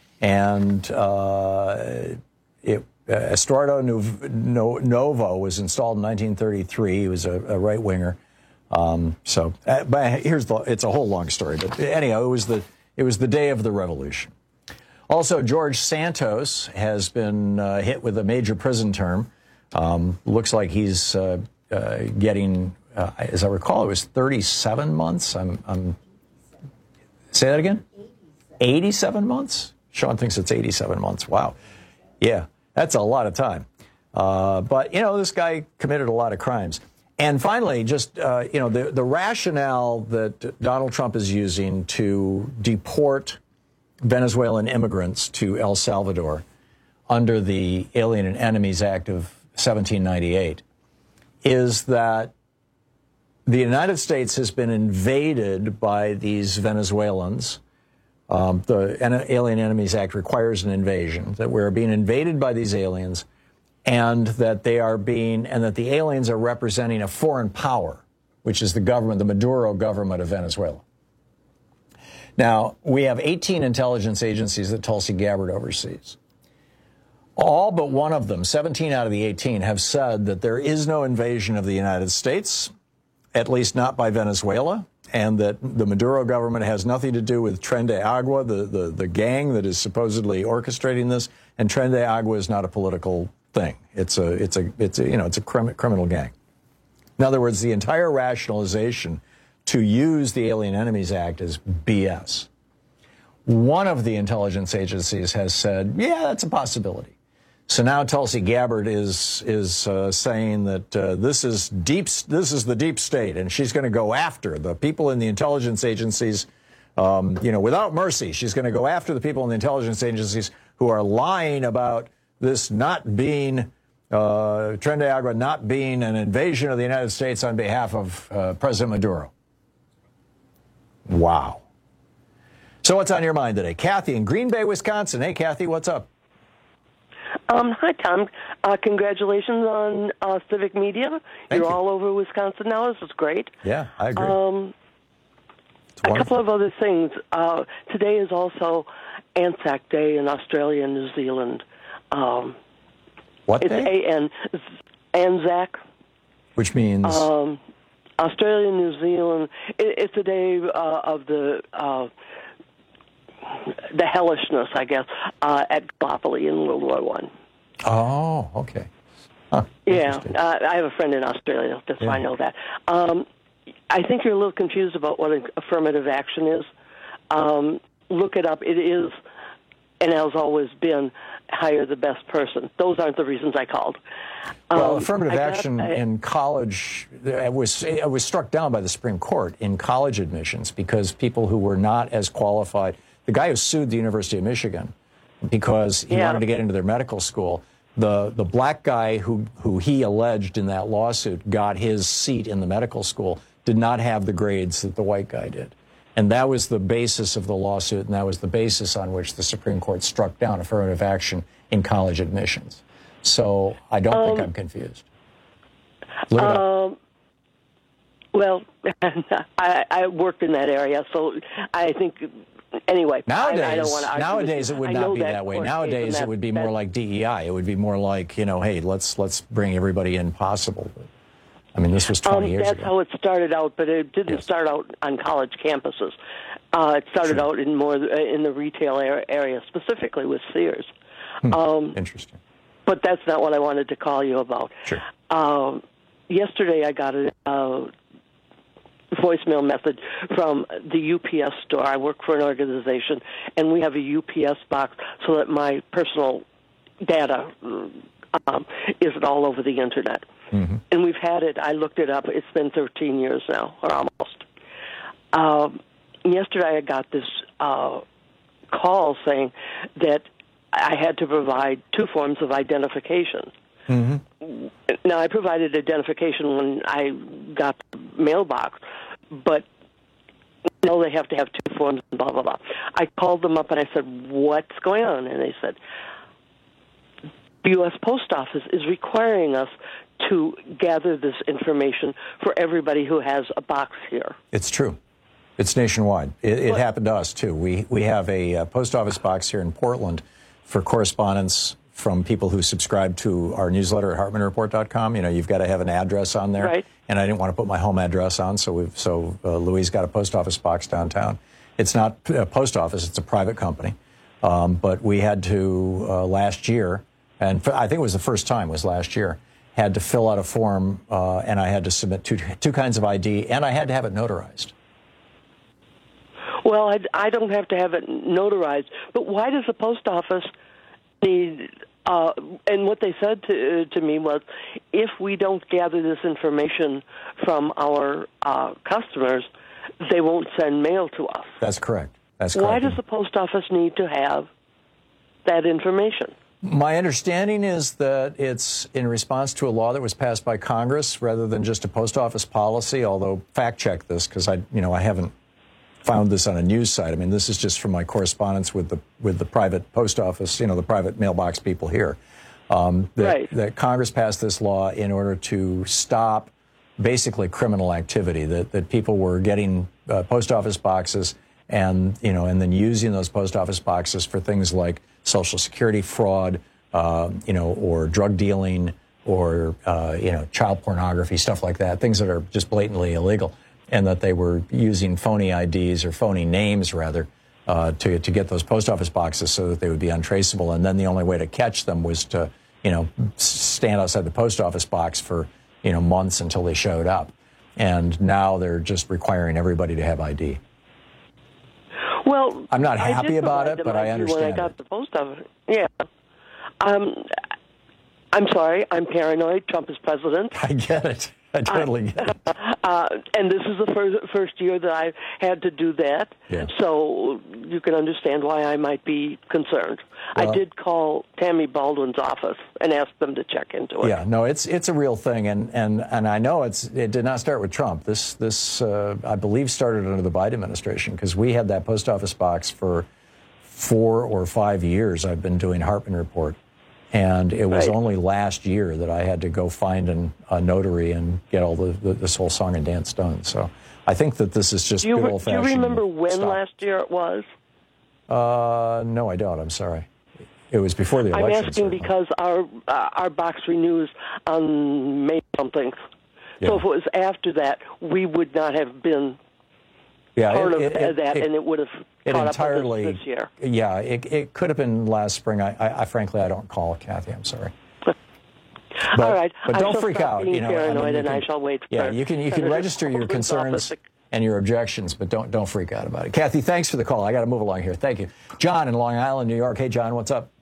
Speaker 19: and uh, it, uh, Estuardo Novo was installed in nineteen thirty-three. He was a, a right-winger. Um, so, uh, but here's the, it's a whole long story. But anyhow, it was the it was the day of the revolution. Also, George Santos has been uh, hit with a major prison term. Um, looks like he's uh, uh, getting, uh, as I recall, it was thirty-seven months. I'm. I'm Say that again? eighty-seven months? Sean thinks it's eighty-seven months. Wow. Yeah, that's a lot of time. Uh, but, you know, this guy committed a lot of crimes. And finally, just, uh, you know, the, the rationale that Donald Trump is using to deport Venezuelan immigrants to El Salvador under the Alien and Enemies Act of seventeen ninety-eight is that the United States has been invaded by these Venezuelans. Um, the Alien Enemies Act requires an invasion, that we're being invaded by these aliens, and that they are being, and that the aliens are representing a foreign power, which is the government, the Maduro government of Venezuela. Now, we have eighteen intelligence agencies that Tulsi Gabbard oversees. All but one of them, seventeen out of the eighteen, have said that there is no invasion of the United States, at least not by Venezuela, and that the Maduro government has nothing to do with Tren de Agua, the, the, the gang that is supposedly orchestrating this, and Tren de Agua is not a political thing. It's a, it's a, it's a, you know, it's a crim- criminal gang. In other words, the entire rationalization to use the Alien Enemies Act is B S. One of the intelligence agencies has said, yeah, that's a possibility. So now Tulsi Gabbard is is uh, saying that uh, this is deep. This is the deep state, and she's going to go after the people in the intelligence agencies, um, you know, without mercy. She's going to go after the people in the intelligence agencies who are lying about this not being uh, Tren de Agua not being an invasion of the United States on behalf of uh, President Maduro. Wow. So what's on your mind today? Kathy in Green Bay, Wisconsin. Hey, Kathy, what's up?
Speaker 7: Um, hi, Tom. Uh, congratulations on uh, Civic Media.
Speaker 19: Thank
Speaker 7: You're
Speaker 19: you.
Speaker 7: all over Wisconsin now. This is great.
Speaker 19: Yeah, I agree.
Speaker 7: Um, a couple of other things. Uh, today is also Anzac Day in Australia and New Zealand. Um,
Speaker 19: what
Speaker 7: it's
Speaker 19: day?
Speaker 7: A N Anzac.
Speaker 19: Which means?
Speaker 7: Um, Australia and New Zealand. It, it's a day uh, of the... Uh, the hellishness, I guess, uh, at Gallipoli in World War One.
Speaker 19: Oh, okay. Huh,
Speaker 7: yeah, uh, I have a friend in Australia. That's
Speaker 19: yeah.
Speaker 7: why I know that. Um, I think you're a little confused about what affirmative action is. Um, look it up. It is, and has always been, hire the best person. Those aren't the reasons I called.
Speaker 19: Well,
Speaker 7: um,
Speaker 19: affirmative
Speaker 7: got,
Speaker 19: action
Speaker 7: I,
Speaker 19: in college it was it was struck down by the Supreme Court in college admissions because people who were not as qualified. The guy who sued the University of Michigan because he
Speaker 7: yeah.
Speaker 19: wanted to get into their medical school. The the black guy who who he alleged in that lawsuit got his seat in the medical school did not have the grades that the white guy did. And that was the basis of the lawsuit, and that was the basis on which the Supreme Court struck down affirmative action in college admissions. So I don't um, think I'm confused. Look it up.
Speaker 7: Um, well, I, I worked in that area, so I think, anyway.
Speaker 19: Nowadays,
Speaker 7: I, I don't want to argue
Speaker 19: nowadays it would not be that, that way. Nowadays that, it would be more like D E I. It would be more like, you know, hey, let's let's bring everybody in possible. But, I mean, this was twenty
Speaker 7: um,
Speaker 19: years
Speaker 7: that's
Speaker 19: ago.
Speaker 7: That's how it started out, but it didn't
Speaker 19: yes.
Speaker 7: start out on college campuses. Uh, it started
Speaker 19: True.
Speaker 7: out in more in the retail area, specifically with Sears.
Speaker 19: Hmm.
Speaker 7: Um,
Speaker 19: Interesting.
Speaker 7: But that's not what I wanted to call you about.
Speaker 19: Sure.
Speaker 7: Um, yesterday I got a uh, voicemail message from the U P S store. I work for an organization, and we have a U P S box so that my personal data um, isn't all over the Internet.
Speaker 19: Mm-hmm.
Speaker 7: And we've had it. I looked it up. It's been thirteen years now, or almost. Um, yesterday I got this uh, call saying that I had to provide two forms of identification.
Speaker 19: Mm-hmm.
Speaker 7: Now, I provided identification when I got the mailbox, but now they have to have two forms and blah, blah, blah. I called them up and I said, what's going on? And they said, the U S Post Office is requiring us to gather this information for everybody who has a box here.
Speaker 19: It's true. It's nationwide. It, it happened to us, too. We, we have a uh, post office box here in Portland for correspondence from people who subscribe to our newsletter at hartman report dot com. You know, you've got to have an address on there.
Speaker 7: Right.
Speaker 19: And I didn't want to put my home address on, so we've so uh, Louise got a post office box downtown. It's not a post office, it's a private company. Um, but we had to, uh, last year, and I think it was the first time, was last year, had to fill out a form, uh, and I had to submit two, two kinds of I D, and I had to have it notarized.
Speaker 7: Well, I, I don't have to have it notarized, but why does the post office need, uh, and what they said to, to me was, if we don't gather this information from our uh, customers, they won't send mail to us.
Speaker 19: That's correct. That's correct.
Speaker 7: Why does the post office need to have that information?
Speaker 19: My understanding is that it's in response to a law that was passed by Congress rather than just a post office policy, although fact check this because I, you know, I haven't found this on a news site. I mean, this is just from my correspondence with the with the private post office, you know, the private mailbox people here. Um, that,
Speaker 7: right.
Speaker 19: that Congress passed this law in order to stop basically criminal activity, that, that people were getting uh, post office boxes and, you know, and then using those post office boxes for things like Social Security fraud, uh, you know, or drug dealing or, uh, you know, child pornography, stuff like that, things that are just blatantly illegal. And that they were using phony I Ds or phony names, rather, uh, to, to get those post office boxes so that they would be untraceable. And then the only way to catch them was to, you know, stand outside the post office box for, you know, months until they showed up. And now they're just requiring everybody to have I D.
Speaker 7: Well,
Speaker 19: I'm not happy about it,
Speaker 7: them
Speaker 19: but I understand
Speaker 7: when I got
Speaker 19: it.
Speaker 7: the post office. Yeah. Um, I'm sorry. I'm paranoid. Trump is president.
Speaker 19: I get it. I totally get it.
Speaker 7: Uh, and this is the first, first year that I've had to do that,
Speaker 19: yeah.
Speaker 7: So you can understand why I might be concerned.
Speaker 19: Well,
Speaker 7: I did call Tammy Baldwin's office and ask them to check into it.
Speaker 19: Yeah, no, it's it's a real thing, and and, and I know it's it did not start with Trump. This this uh, I believe started under the Biden administration because we had that post office box for four or five years. I've been doing Hartman Report. And it was
Speaker 7: right.
Speaker 19: only last year that I had to go find an, a notary and get all the, the this whole song and dance done. So I think that this is just
Speaker 7: do you,
Speaker 19: good old-fashioned.
Speaker 7: Do you remember when
Speaker 19: stop.
Speaker 7: last year it was?
Speaker 19: Uh, no, I don't. I'm sorry. It was before the election.
Speaker 7: I'm asking certainly. because our uh, our box renews on May something.
Speaker 19: Yeah.
Speaker 7: So if it was after that, we would not have been
Speaker 19: yeah,
Speaker 7: part
Speaker 19: it,
Speaker 7: of
Speaker 19: it,
Speaker 7: that,
Speaker 19: it,
Speaker 7: and it would have
Speaker 19: it
Speaker 7: caught
Speaker 19: entirely,
Speaker 7: up with this, this year.
Speaker 19: Yeah, it, it could have been last spring. I, I, I frankly, I don't call it, Kathy. I'm sorry. But,
Speaker 7: All right,
Speaker 19: but
Speaker 7: I
Speaker 19: don't
Speaker 7: shall
Speaker 19: freak
Speaker 7: stop
Speaker 19: out.
Speaker 7: being
Speaker 19: You know,
Speaker 7: paranoid,
Speaker 19: I mean, you
Speaker 7: and
Speaker 19: can,
Speaker 7: I shall wait.
Speaker 19: Yeah,
Speaker 7: for
Speaker 19: you can you can register your concerns and your objections, but don't don't freak out about it. Kathy, thanks for the call. I got to move along here. Thank you, John in Long Island, New York. Hey, John, what's up?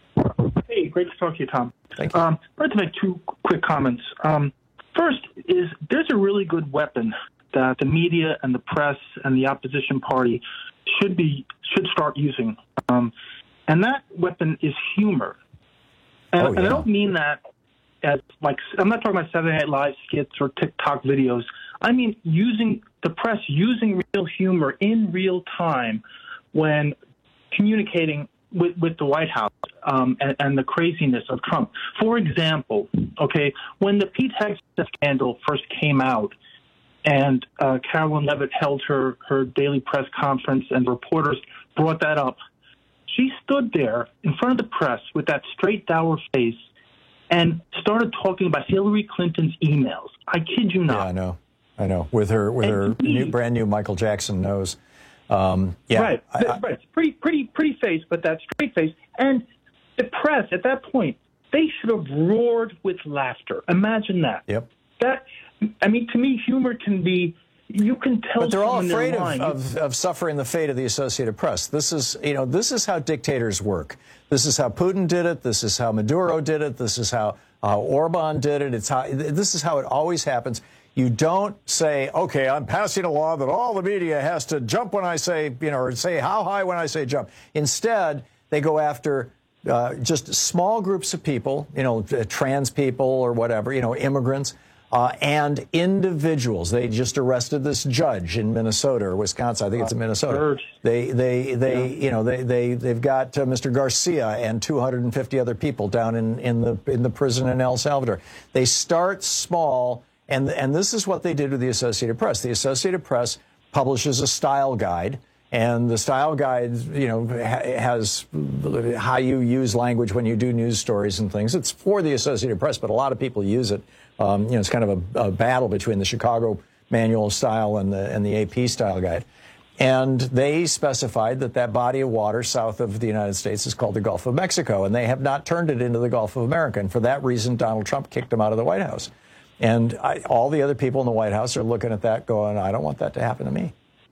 Speaker 8: Hey, great to talk to you, Tom.
Speaker 19: Thank you.
Speaker 8: Um, I'd like to make two quick comments. Um, first is there's a really good weapon that the media and the press and the opposition party should be should start using, um, and that weapon is humor. And,
Speaker 19: oh, yeah.
Speaker 8: and I don't mean that as like I'm not talking about Saturday Night Live skits or TikTok videos. I mean using the press using real humor in real time when communicating with, with the White House um, and, and the craziness of Trump. For example, okay, when the Pete Hegseth scandal first came out and uh, Carolyn Levitt held her, her daily press conference and reporters brought that up, she stood there in front of the press with that straight, dour face and started talking about Hillary Clinton's emails. I kid you not.
Speaker 19: Yeah, I know. I know. With her with her new, brand new Michael Jackson nose. Um, yeah,
Speaker 8: right,
Speaker 19: I, I,
Speaker 8: right. Pretty, pretty, pretty face, but that straight face. And the press at that point, they should have roared with laughter. Imagine that.
Speaker 19: Yep.
Speaker 8: That, I mean, to me, humor can be. You can tell.
Speaker 19: But they're all afraid of,
Speaker 8: lying.
Speaker 19: of, of suffering the fate of the Associated Press. This is, you know, this is how dictators work. This is how Putin did it. This is how Maduro did it. This is how uh, Orban did it. It's how. This is how it always happens. You don't say, okay, I'm passing a law that all the media has to jump when I say, you know, or say how high when I say jump. Instead, they go after uh, just small groups of people, you know, trans people or whatever, you know, immigrants, uh, and individuals. They just arrested this judge in Minnesota or Wisconsin. I think it's in Minnesota. They, they, they, yeah. you know, they, they, they've got uh, Mister Garcia and two hundred fifty other people down in, in the in the prison in El Salvador. They start small. And, and this is what they did with the Associated Press. The Associated Press publishes a style guide, and the style guide, you know, ha has how you use language when you do news stories and things. It's for the Associated Press, but a lot of people use it. Um, you know, it's kind of a, a battle between the Chicago Manual style and the, and the A P style guide. And they specified that that body of water south of the United States is called the Gulf of Mexico, and they have not turned it into the Gulf of America. And for that reason, Donald Trump kicked them out of the White House. And I, all the other people in the White House are looking at that going, I don't want that to happen to me.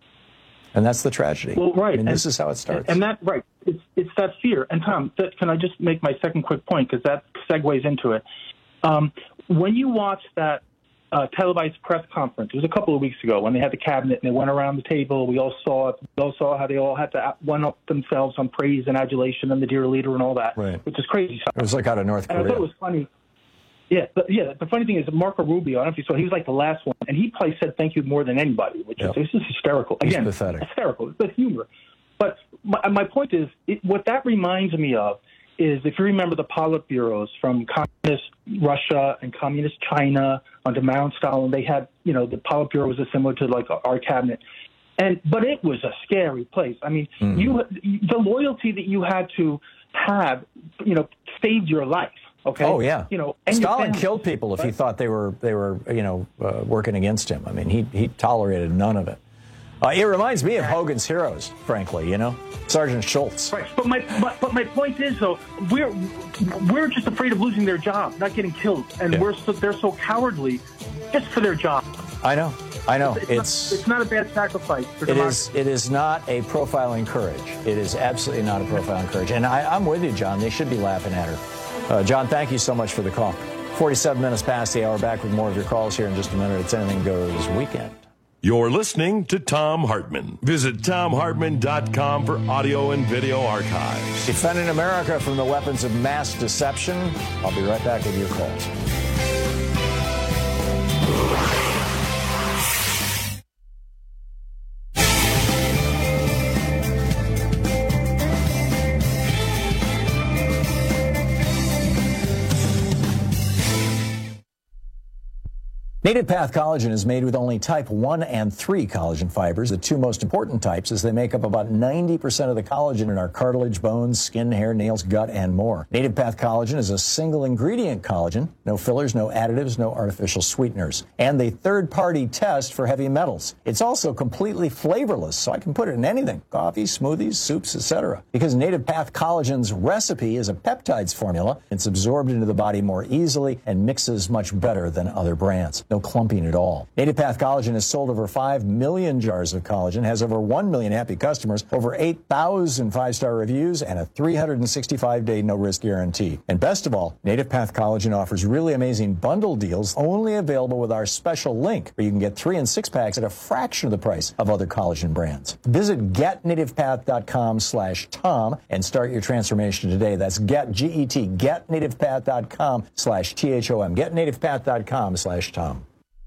Speaker 19: And that's the tragedy.
Speaker 8: Well, right.
Speaker 19: I mean,
Speaker 8: and,
Speaker 19: this is how it starts.
Speaker 8: And that, right, it's, it's that fear. And Tom, that, can I just make my second quick point, because that segues into it. Um, when you watch that uh, televised press conference, it was a couple of weeks ago when they had the cabinet and they went around the table. We all saw it. We all saw how they all had to one-up themselves on praise and adulation and the dear leader and all that,
Speaker 19: right.
Speaker 8: which is crazy stuff.
Speaker 19: It was like out of North Korea.
Speaker 8: And I thought it was funny. Yeah, but yeah. The funny thing is, Marco Rubio, I don't know if you saw, he was like the last one, and he probably said thank you more than anybody, which yep. is this is hysterical.
Speaker 19: He's
Speaker 8: Again,
Speaker 19: pathetic.
Speaker 8: Hysterical. It's the humor. But my, my point is, it, what that reminds me of is, if you remember the Politburos from communist Russia and communist China under Mao and Stalin, they had, you know, the Politburo was similar to like our cabinet, and but it was a scary place. I mean, mm. you the loyalty that you had to have, you know, saved your life. Okay.
Speaker 19: Oh yeah.
Speaker 8: You know, and
Speaker 19: Stalin killed people if he thought they were they were you know uh, working against him. I mean, he he tolerated none of it. Uh, it reminds me of Hogan's Heroes, frankly. You know, Sergeant Schultz.
Speaker 8: Right. But my but, but my point is though, we're we're just afraid of losing their job, not getting killed, and yeah. we're so, they're so cowardly just for their job.
Speaker 19: I know. I know.
Speaker 8: It's
Speaker 19: it's
Speaker 8: not, it's not a bad sacrifice for
Speaker 19: it
Speaker 8: democracy.
Speaker 19: is it is not a profiling courage. It is absolutely not a profiling courage. And I, I'm with you, John. They should be laughing at her. Uh, John, thank you so much for the call. forty-seven minutes past the hour. Back with more of your calls here in just a minute. It's Anything Goes Weekend.
Speaker 18: You're listening to Thom Hartmann. Visit Thom Hartmann dot com for audio and video archives.
Speaker 19: Defending America from the weapons of mass deception. I'll be right back with your calls. Native Path Collagen is made with only type one and three collagen fibers, the two most important types, as they make up about ninety percent of the collagen in our cartilage, bones, skin, hair, nails, gut, and more. Native Path Collagen is a single ingredient collagen, no fillers, no additives, no artificial sweeteners, and a third-party test for heavy metals. It's also completely flavorless, so I can put it in anything, coffee, smoothies, soups, et cetera. Because Native Path Collagen's recipe is a peptides formula, it's absorbed into the body more easily and mixes much better than other brands. No clumping at all. Native Path Collagen has sold over five million jars of collagen, has over one million happy customers, over eight thousand five-star reviews, and a three hundred sixty-five day no-risk guarantee. And best of all, Native Path Collagen offers really amazing bundle deals only available with our special link, where you can get three and six packs at a fraction of the price of other collagen brands. Visit getnativepath.com slash Tom and start your transformation today. That's get, G E T, getnativepath.com slash T H O M. Getnativepath.com slash Tom.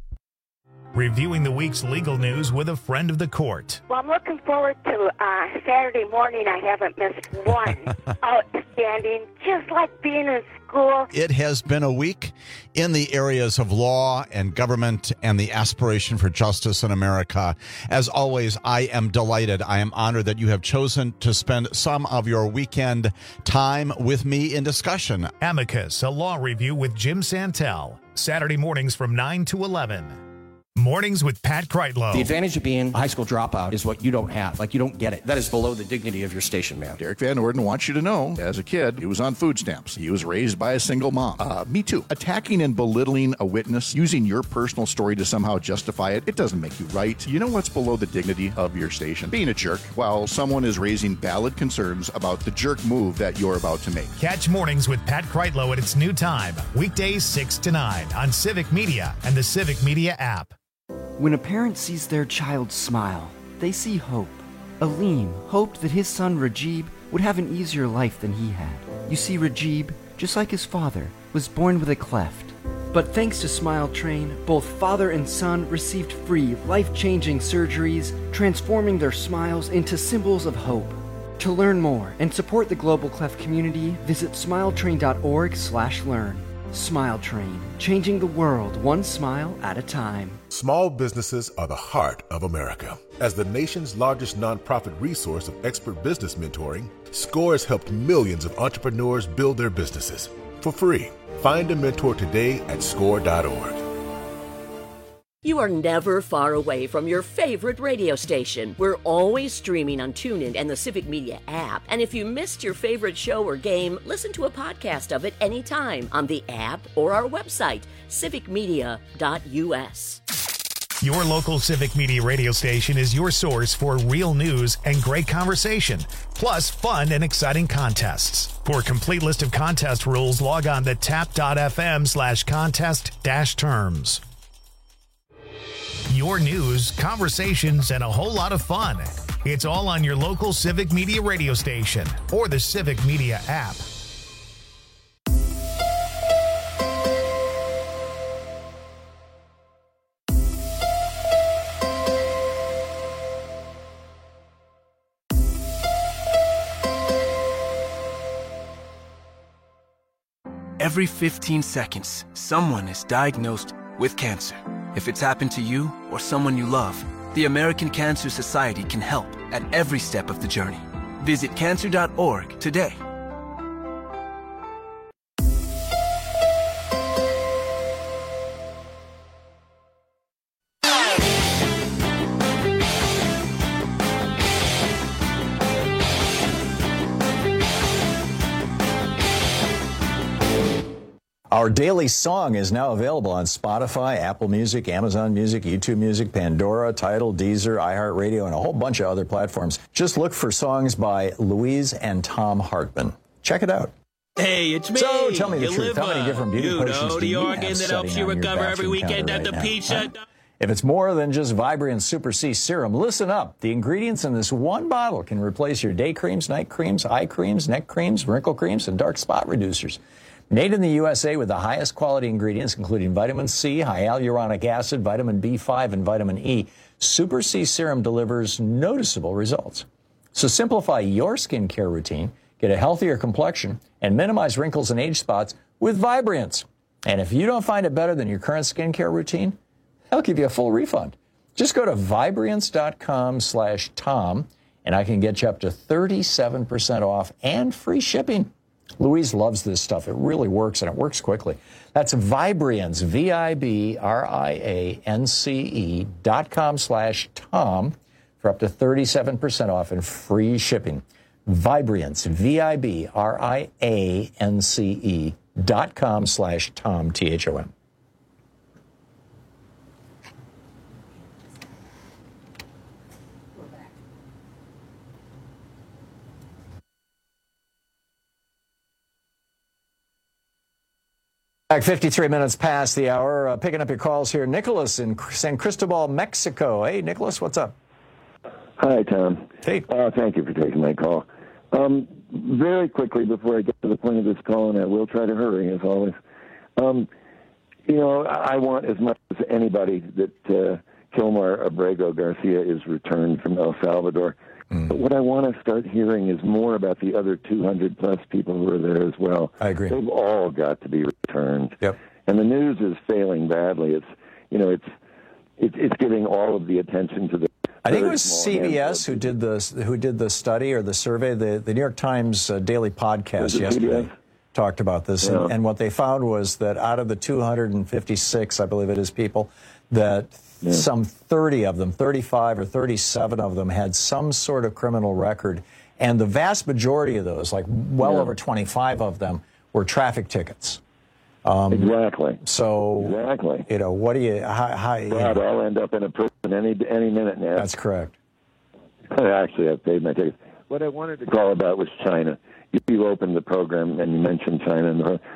Speaker 1: Reviewing the week's legal news with a friend of the court.
Speaker 15: Well, I'm looking forward to uh, Saturday morning. I haven't missed one. Outstanding, just like being in school.
Speaker 16: It has been a week in the areas of law and government and the aspiration for justice in America. As always, I am delighted. I am honored that you have chosen to spend some of your weekend time with me in discussion.
Speaker 1: Amicus, a law review with Jim Santel. Saturday mornings from nine to eleven. Mornings with Pat Kreitlow.
Speaker 17: The advantage of being a high school dropout is what you don't have. Like, you don't get it. That is below the dignity of your station, man.
Speaker 20: Derek Van Orden wants you to know, as a kid, he was on food stamps. He was raised by a single mom. Uh, me too. Attacking and belittling a witness, using your personal story to somehow justify it, it doesn't make you right. You know what's below the dignity of your station? Being a jerk while someone is raising valid concerns about the jerk move that you're about to make.
Speaker 1: Catch Mornings with Pat Kreitlow at its new time, weekdays six to nine on Civic Media and the Civic Media app.
Speaker 22: When a parent sees their child smile, they see hope. Aleem hoped that his son Rajib would have an easier life than he had. You see, Rajib, just like his father, was born with a cleft. But thanks to Smile Train, both father and son received free, life-changing surgeries, transforming their smiles into symbols of hope. To learn more and support the global cleft community, visit smiletrain.org slash learn. Smile Train, changing the world one smile at a time.
Speaker 23: Small businesses are the heart of America. As the nation's largest nonprofit resource of expert business mentoring, SCORE has helped millions of entrepreneurs build their businesses for free. Find a mentor today at score dot org.
Speaker 24: You are never far away from your favorite radio station. We're always streaming on TuneIn and the Civic Media app. And if you missed your favorite show or game, listen to a podcast of it anytime on the app or our website, civic media dot U S.
Speaker 1: Your local Civic Media radio station is your source for real news and great conversation, plus fun and exciting contests. For a complete list of contest rules, log on to tap.fm slash contest dash terms. Your news, conversations, and a whole lot of fun. It's all on your local Civic Media radio station or the Civic Media app.
Speaker 25: Every fifteen seconds, someone is diagnosed with cancer. If it's happened to you or someone you love, the American Cancer Society can help at every step of the journey. Visit cancer dot org today.
Speaker 19: Our daily song is now available on Spotify, Apple Music, Amazon Music, YouTube Music, Pandora, Tidal, Deezer, iHeartRadio, and a whole bunch of other platforms. Just look for songs by Louise and Tom Hartman. Check it out.
Speaker 26: Hey, it's me.
Speaker 19: So tell me the
Speaker 26: you
Speaker 19: truth. How many different beauty
Speaker 26: you
Speaker 19: potions
Speaker 26: know,
Speaker 19: do you
Speaker 26: the
Speaker 19: have
Speaker 26: organ that
Speaker 19: sitting
Speaker 26: helps you
Speaker 19: on your
Speaker 26: recover every
Speaker 19: bathroom
Speaker 26: weekend
Speaker 19: counter
Speaker 26: at the
Speaker 19: right now?
Speaker 26: pizza.
Speaker 19: Huh? If it's more than just Vibrant Super C Serum, listen up. The ingredients in this one bottle can replace your day creams, night creams, eye creams, neck creams, wrinkle creams, and dark spot reducers. Made in the U S A with the highest quality ingredients, including vitamin C, hyaluronic acid, vitamin B five, and vitamin E, Super C Serum delivers noticeable results. So simplify your skincare routine, get a healthier complexion, and minimize wrinkles and age spots with Vibrance. And if you don't find it better than your current skincare routine, I'll give you a full refund. Just go to Vibriance.com slash Tom, and I can get you up to thirty-seven percent off and free shipping. Louise loves this stuff. It really works, and it works quickly. That's Vibriance, V I B R I A N C E dot com slash Tom for up to thirty-seven percent off and free shipping. Vibriance, V I B R I A N C E dot com slash Tom, T H O M. Back fifty-three minutes past the hour. Uh, picking up your calls here. Nicholas in San Cristobal, Mexico. Hey, Nicholas, what's up?
Speaker 2: Hi, Tom.
Speaker 19: Hey.
Speaker 2: Uh, thank you for taking my call. Um, very quickly, before I get to the point of this call, and I will try to hurry, as always, um, you know, I want as much as anybody that uh, Kilmar Abrego Garcia is returned from El Salvador. Mm. But what I want to start hearing is more about the other two hundred plus people who are there as well.
Speaker 19: I agree.
Speaker 2: They've all got to be returned.
Speaker 19: Yep.
Speaker 2: And the news is failing badly. It's, you know, it's it's, it's giving all of the attention to the.
Speaker 19: I think it was C B S who did the who did the study or the survey. The the New York Times uh, daily podcast yesterday talked about this, yeah. and, and what they found was that out of the two hundred fifty-six, I believe it is, people, that yeah. some thirty of them, thirty-five or thirty-seven of them, had some sort of criminal record, and the vast majority of those, like well yeah. over twenty-five of them, were traffic tickets.
Speaker 2: Um, exactly.
Speaker 19: So,
Speaker 2: exactly.
Speaker 19: You know, what do you? How? how you
Speaker 2: God,
Speaker 19: know.
Speaker 2: I'll end up in a prison any any minute now.
Speaker 19: That's correct.
Speaker 2: Actually, I've paid my tickets. What I wanted to call about was China. You, you opened the program and you mentioned China. And the,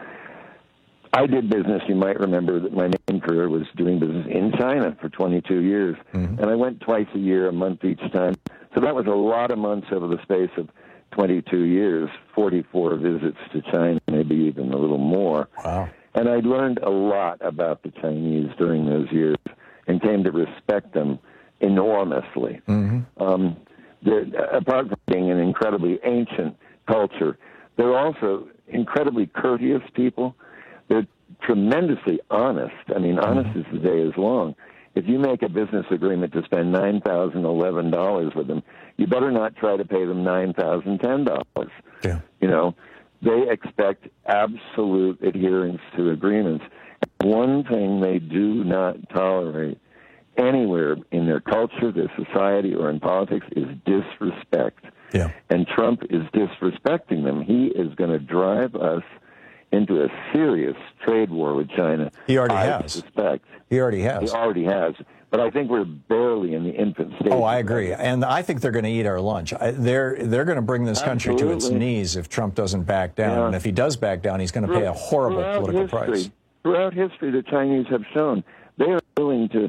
Speaker 2: I did business. You might remember that my main career was doing business in China for twenty-two years, mm-hmm. and I went twice a year, a month each time. So that was a lot of months over the space of twenty-two years, forty-four visits to China, maybe even a little more.
Speaker 19: Wow.
Speaker 2: And I learned a lot about the Chinese during those years and came to respect them enormously.
Speaker 19: Mm-hmm.
Speaker 2: Um, apart from being an incredibly ancient culture, they're also incredibly courteous people. They're tremendously honest. I mean, honest mm-hmm. as the day is long. If you make a business agreement to spend nine thousand eleven dollars with them, you better not try to pay them nine thousand ten dollars.
Speaker 19: Yeah.
Speaker 2: You know, they expect absolute adherence to agreements. One thing they do not tolerate anywhere in their culture, their society, or in politics is disrespect.
Speaker 19: Yeah.
Speaker 2: And Trump is disrespecting them. He is going to drive us into a serious trade war with China.
Speaker 19: He already
Speaker 2: I
Speaker 19: has.
Speaker 2: Suspect.
Speaker 19: He already has.
Speaker 2: He already has. But I think we're barely in the infant stage.
Speaker 19: Oh, I agree. And I think they're going to eat our lunch. I, they're they're going to bring this country
Speaker 2: Absolutely.
Speaker 19: to its knees if Trump doesn't back down.
Speaker 2: Yeah.
Speaker 19: And if he does back down, he's going to pay a horrible
Speaker 2: Throughout
Speaker 19: political
Speaker 2: history,
Speaker 19: price.
Speaker 2: Throughout history, the Chinese have shown they are willing to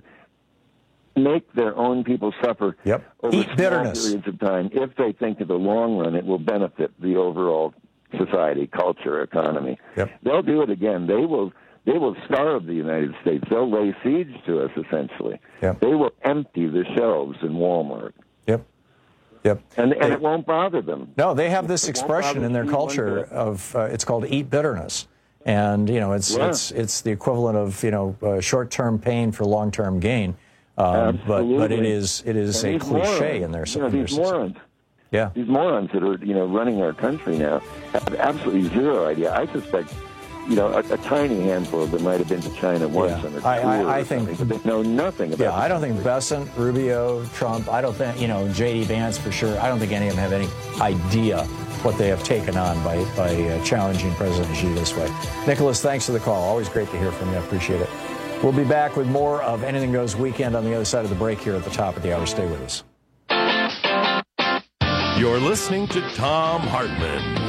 Speaker 2: make their own people suffer
Speaker 19: yep.
Speaker 2: over
Speaker 19: Eat
Speaker 2: small
Speaker 19: bitterness.
Speaker 2: periods of time if they think in the long run it will benefit the overall society, culture, economy.
Speaker 19: Yep.
Speaker 2: They'll do it again. They will they will starve the United States. They'll lay siege to us, essentially.
Speaker 19: Yep.
Speaker 2: They will empty the shelves in Walmart.
Speaker 19: Yep. Yep.
Speaker 2: And and
Speaker 19: they,
Speaker 2: it won't bother them.
Speaker 19: No, they have this
Speaker 2: It won't
Speaker 19: expression
Speaker 2: bother
Speaker 19: in their
Speaker 2: you
Speaker 19: culture
Speaker 2: one bit.
Speaker 19: of, uh, it's called eat bitterness. And, you know, it's
Speaker 2: Yeah.
Speaker 19: it's it's the equivalent of, you know, uh, short-term pain for long-term gain. Um, but but it is it is
Speaker 2: And
Speaker 19: a
Speaker 2: these
Speaker 19: cliche
Speaker 2: morons,
Speaker 19: in their,
Speaker 2: you know,
Speaker 19: in their
Speaker 2: these
Speaker 19: society.
Speaker 2: morons.
Speaker 19: Yeah.
Speaker 2: These morons that are, you know, running our country now have absolutely zero idea. I suspect, you know, a, a tiny handful of them might have been to China once
Speaker 19: Yeah.
Speaker 2: on a
Speaker 19: I-
Speaker 2: tour
Speaker 19: I-
Speaker 2: or
Speaker 19: I think-
Speaker 2: something, but they know nothing about
Speaker 19: Yeah, I don't think Bessent, Rubio, Trump, I don't think, you know, J D Vance for sure, I don't think any of them have any idea what they have taken on by, by uh, challenging President Xi this way. Nicholas, thanks for the call. Always great to hear from you. I appreciate it. We'll be back with more of Anything Goes Weekend on the other side of the break here at the top of the hour. Stay with us.
Speaker 18: You're listening to Thom Hartmann.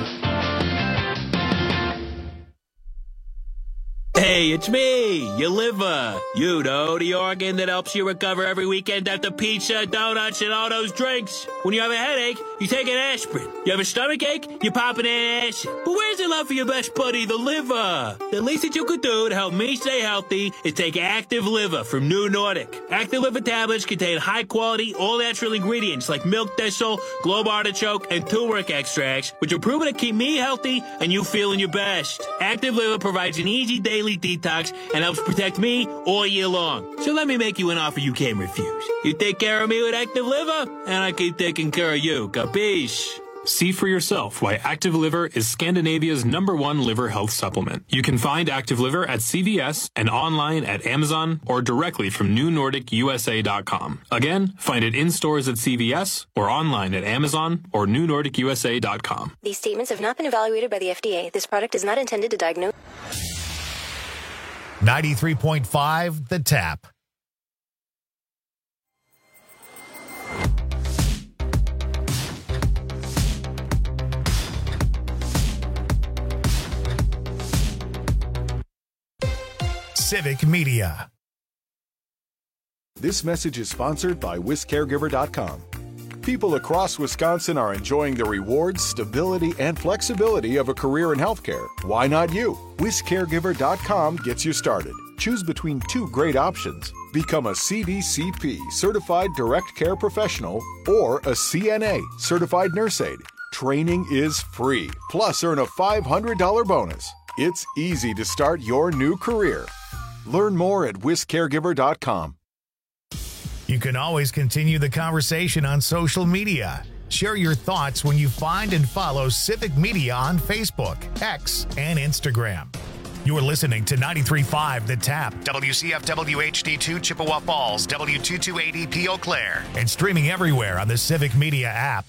Speaker 3: Hey, it's me, your liver. You know, the organ that helps you recover every weekend after pizza, donuts, and all those drinks. When you have a headache, you take an aspirin. You have a stomach ache, you pop an acid. But where's the love for your best buddy, the liver? The least that you could do to help me stay healthy is take Active Liver from New Nordic. Active Liver tablets contain high-quality, all-natural ingredients like milk thistle, globe artichoke, and turmeric extracts, which are proven to keep me healthy and you feeling your best. Active Liver provides an easy daily complete detox and helps protect me all year long. So let me make you an offer you can't refuse. You take care of me with Active Liver, and I keep taking care of you. Capiche?
Speaker 5: See for yourself why Active Liver is Scandinavia's number one liver health supplement. You can find Active Liver at C V S and online at Amazon or directly from new nordic U S A dot com. Again, find it in stores at C V S or online at Amazon or new nordic U S A dot com.
Speaker 9: These statements have not been evaluated by the F D A. This product is not intended to diagnose.
Speaker 1: ninety-three point five The Tap. Civic Media.
Speaker 10: This message is sponsored by Wis Caregiver dot com. People across Wisconsin are enjoying the rewards, stability, and flexibility of a career in healthcare. Why not you? Wis Caregiver dot com gets you started. Choose between two great options. Become a C D C P, Certified Direct Care Professional, or a C N A, Certified Nurse Aide. Training is free, plus earn a five hundred dollars bonus. It's easy to start your new career. Learn more at Wis Caregiver dot com.
Speaker 1: You can always continue the conversation on social media. Share your thoughts when you find and follow Civic Media on Facebook, X, and Instagram. You're listening to ninety-three point five The Tap, W C F W H D two Chippewa Falls, W two two eight E P Eau Claire, and streaming everywhere on the Civic Media app.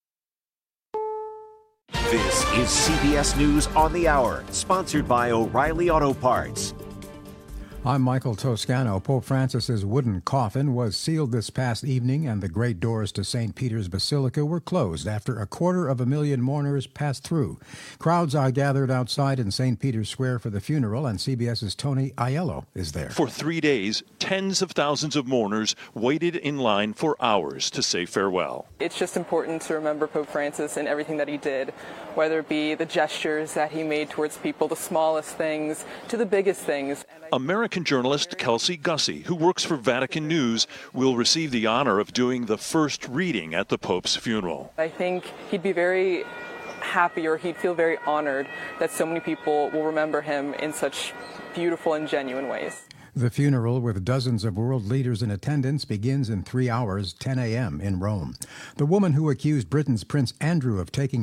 Speaker 11: This is C B S News on the Hour, sponsored by O'Reilly Auto Parts.
Speaker 12: I'm Michael Toscano. Pope Francis's wooden coffin was sealed this past evening, and the great doors to Saint Peter's Basilica were closed after a quarter of a million mourners passed through. Crowds are gathered outside in Saint Peter's Square for the funeral, and CBS's Tony Aiello is there.
Speaker 14: For three days, tens of thousands of mourners waited in line for hours to say farewell.
Speaker 21: It's just important to remember Pope Francis and everything that he did, whether it be the gestures that he made towards people, the smallest things to the biggest things.
Speaker 14: American journalist Kelsey Gussie, who works for Vatican News, will receive the honor of doing the first reading at the Pope's funeral.
Speaker 21: I think he'd be very happy, or he'd feel very honored that so many people will remember him in such beautiful and genuine ways.
Speaker 12: The funeral, with dozens of world leaders in attendance, begins in three hours, ten a.m. in Rome. The woman who accused Britain's Prince Andrew of taking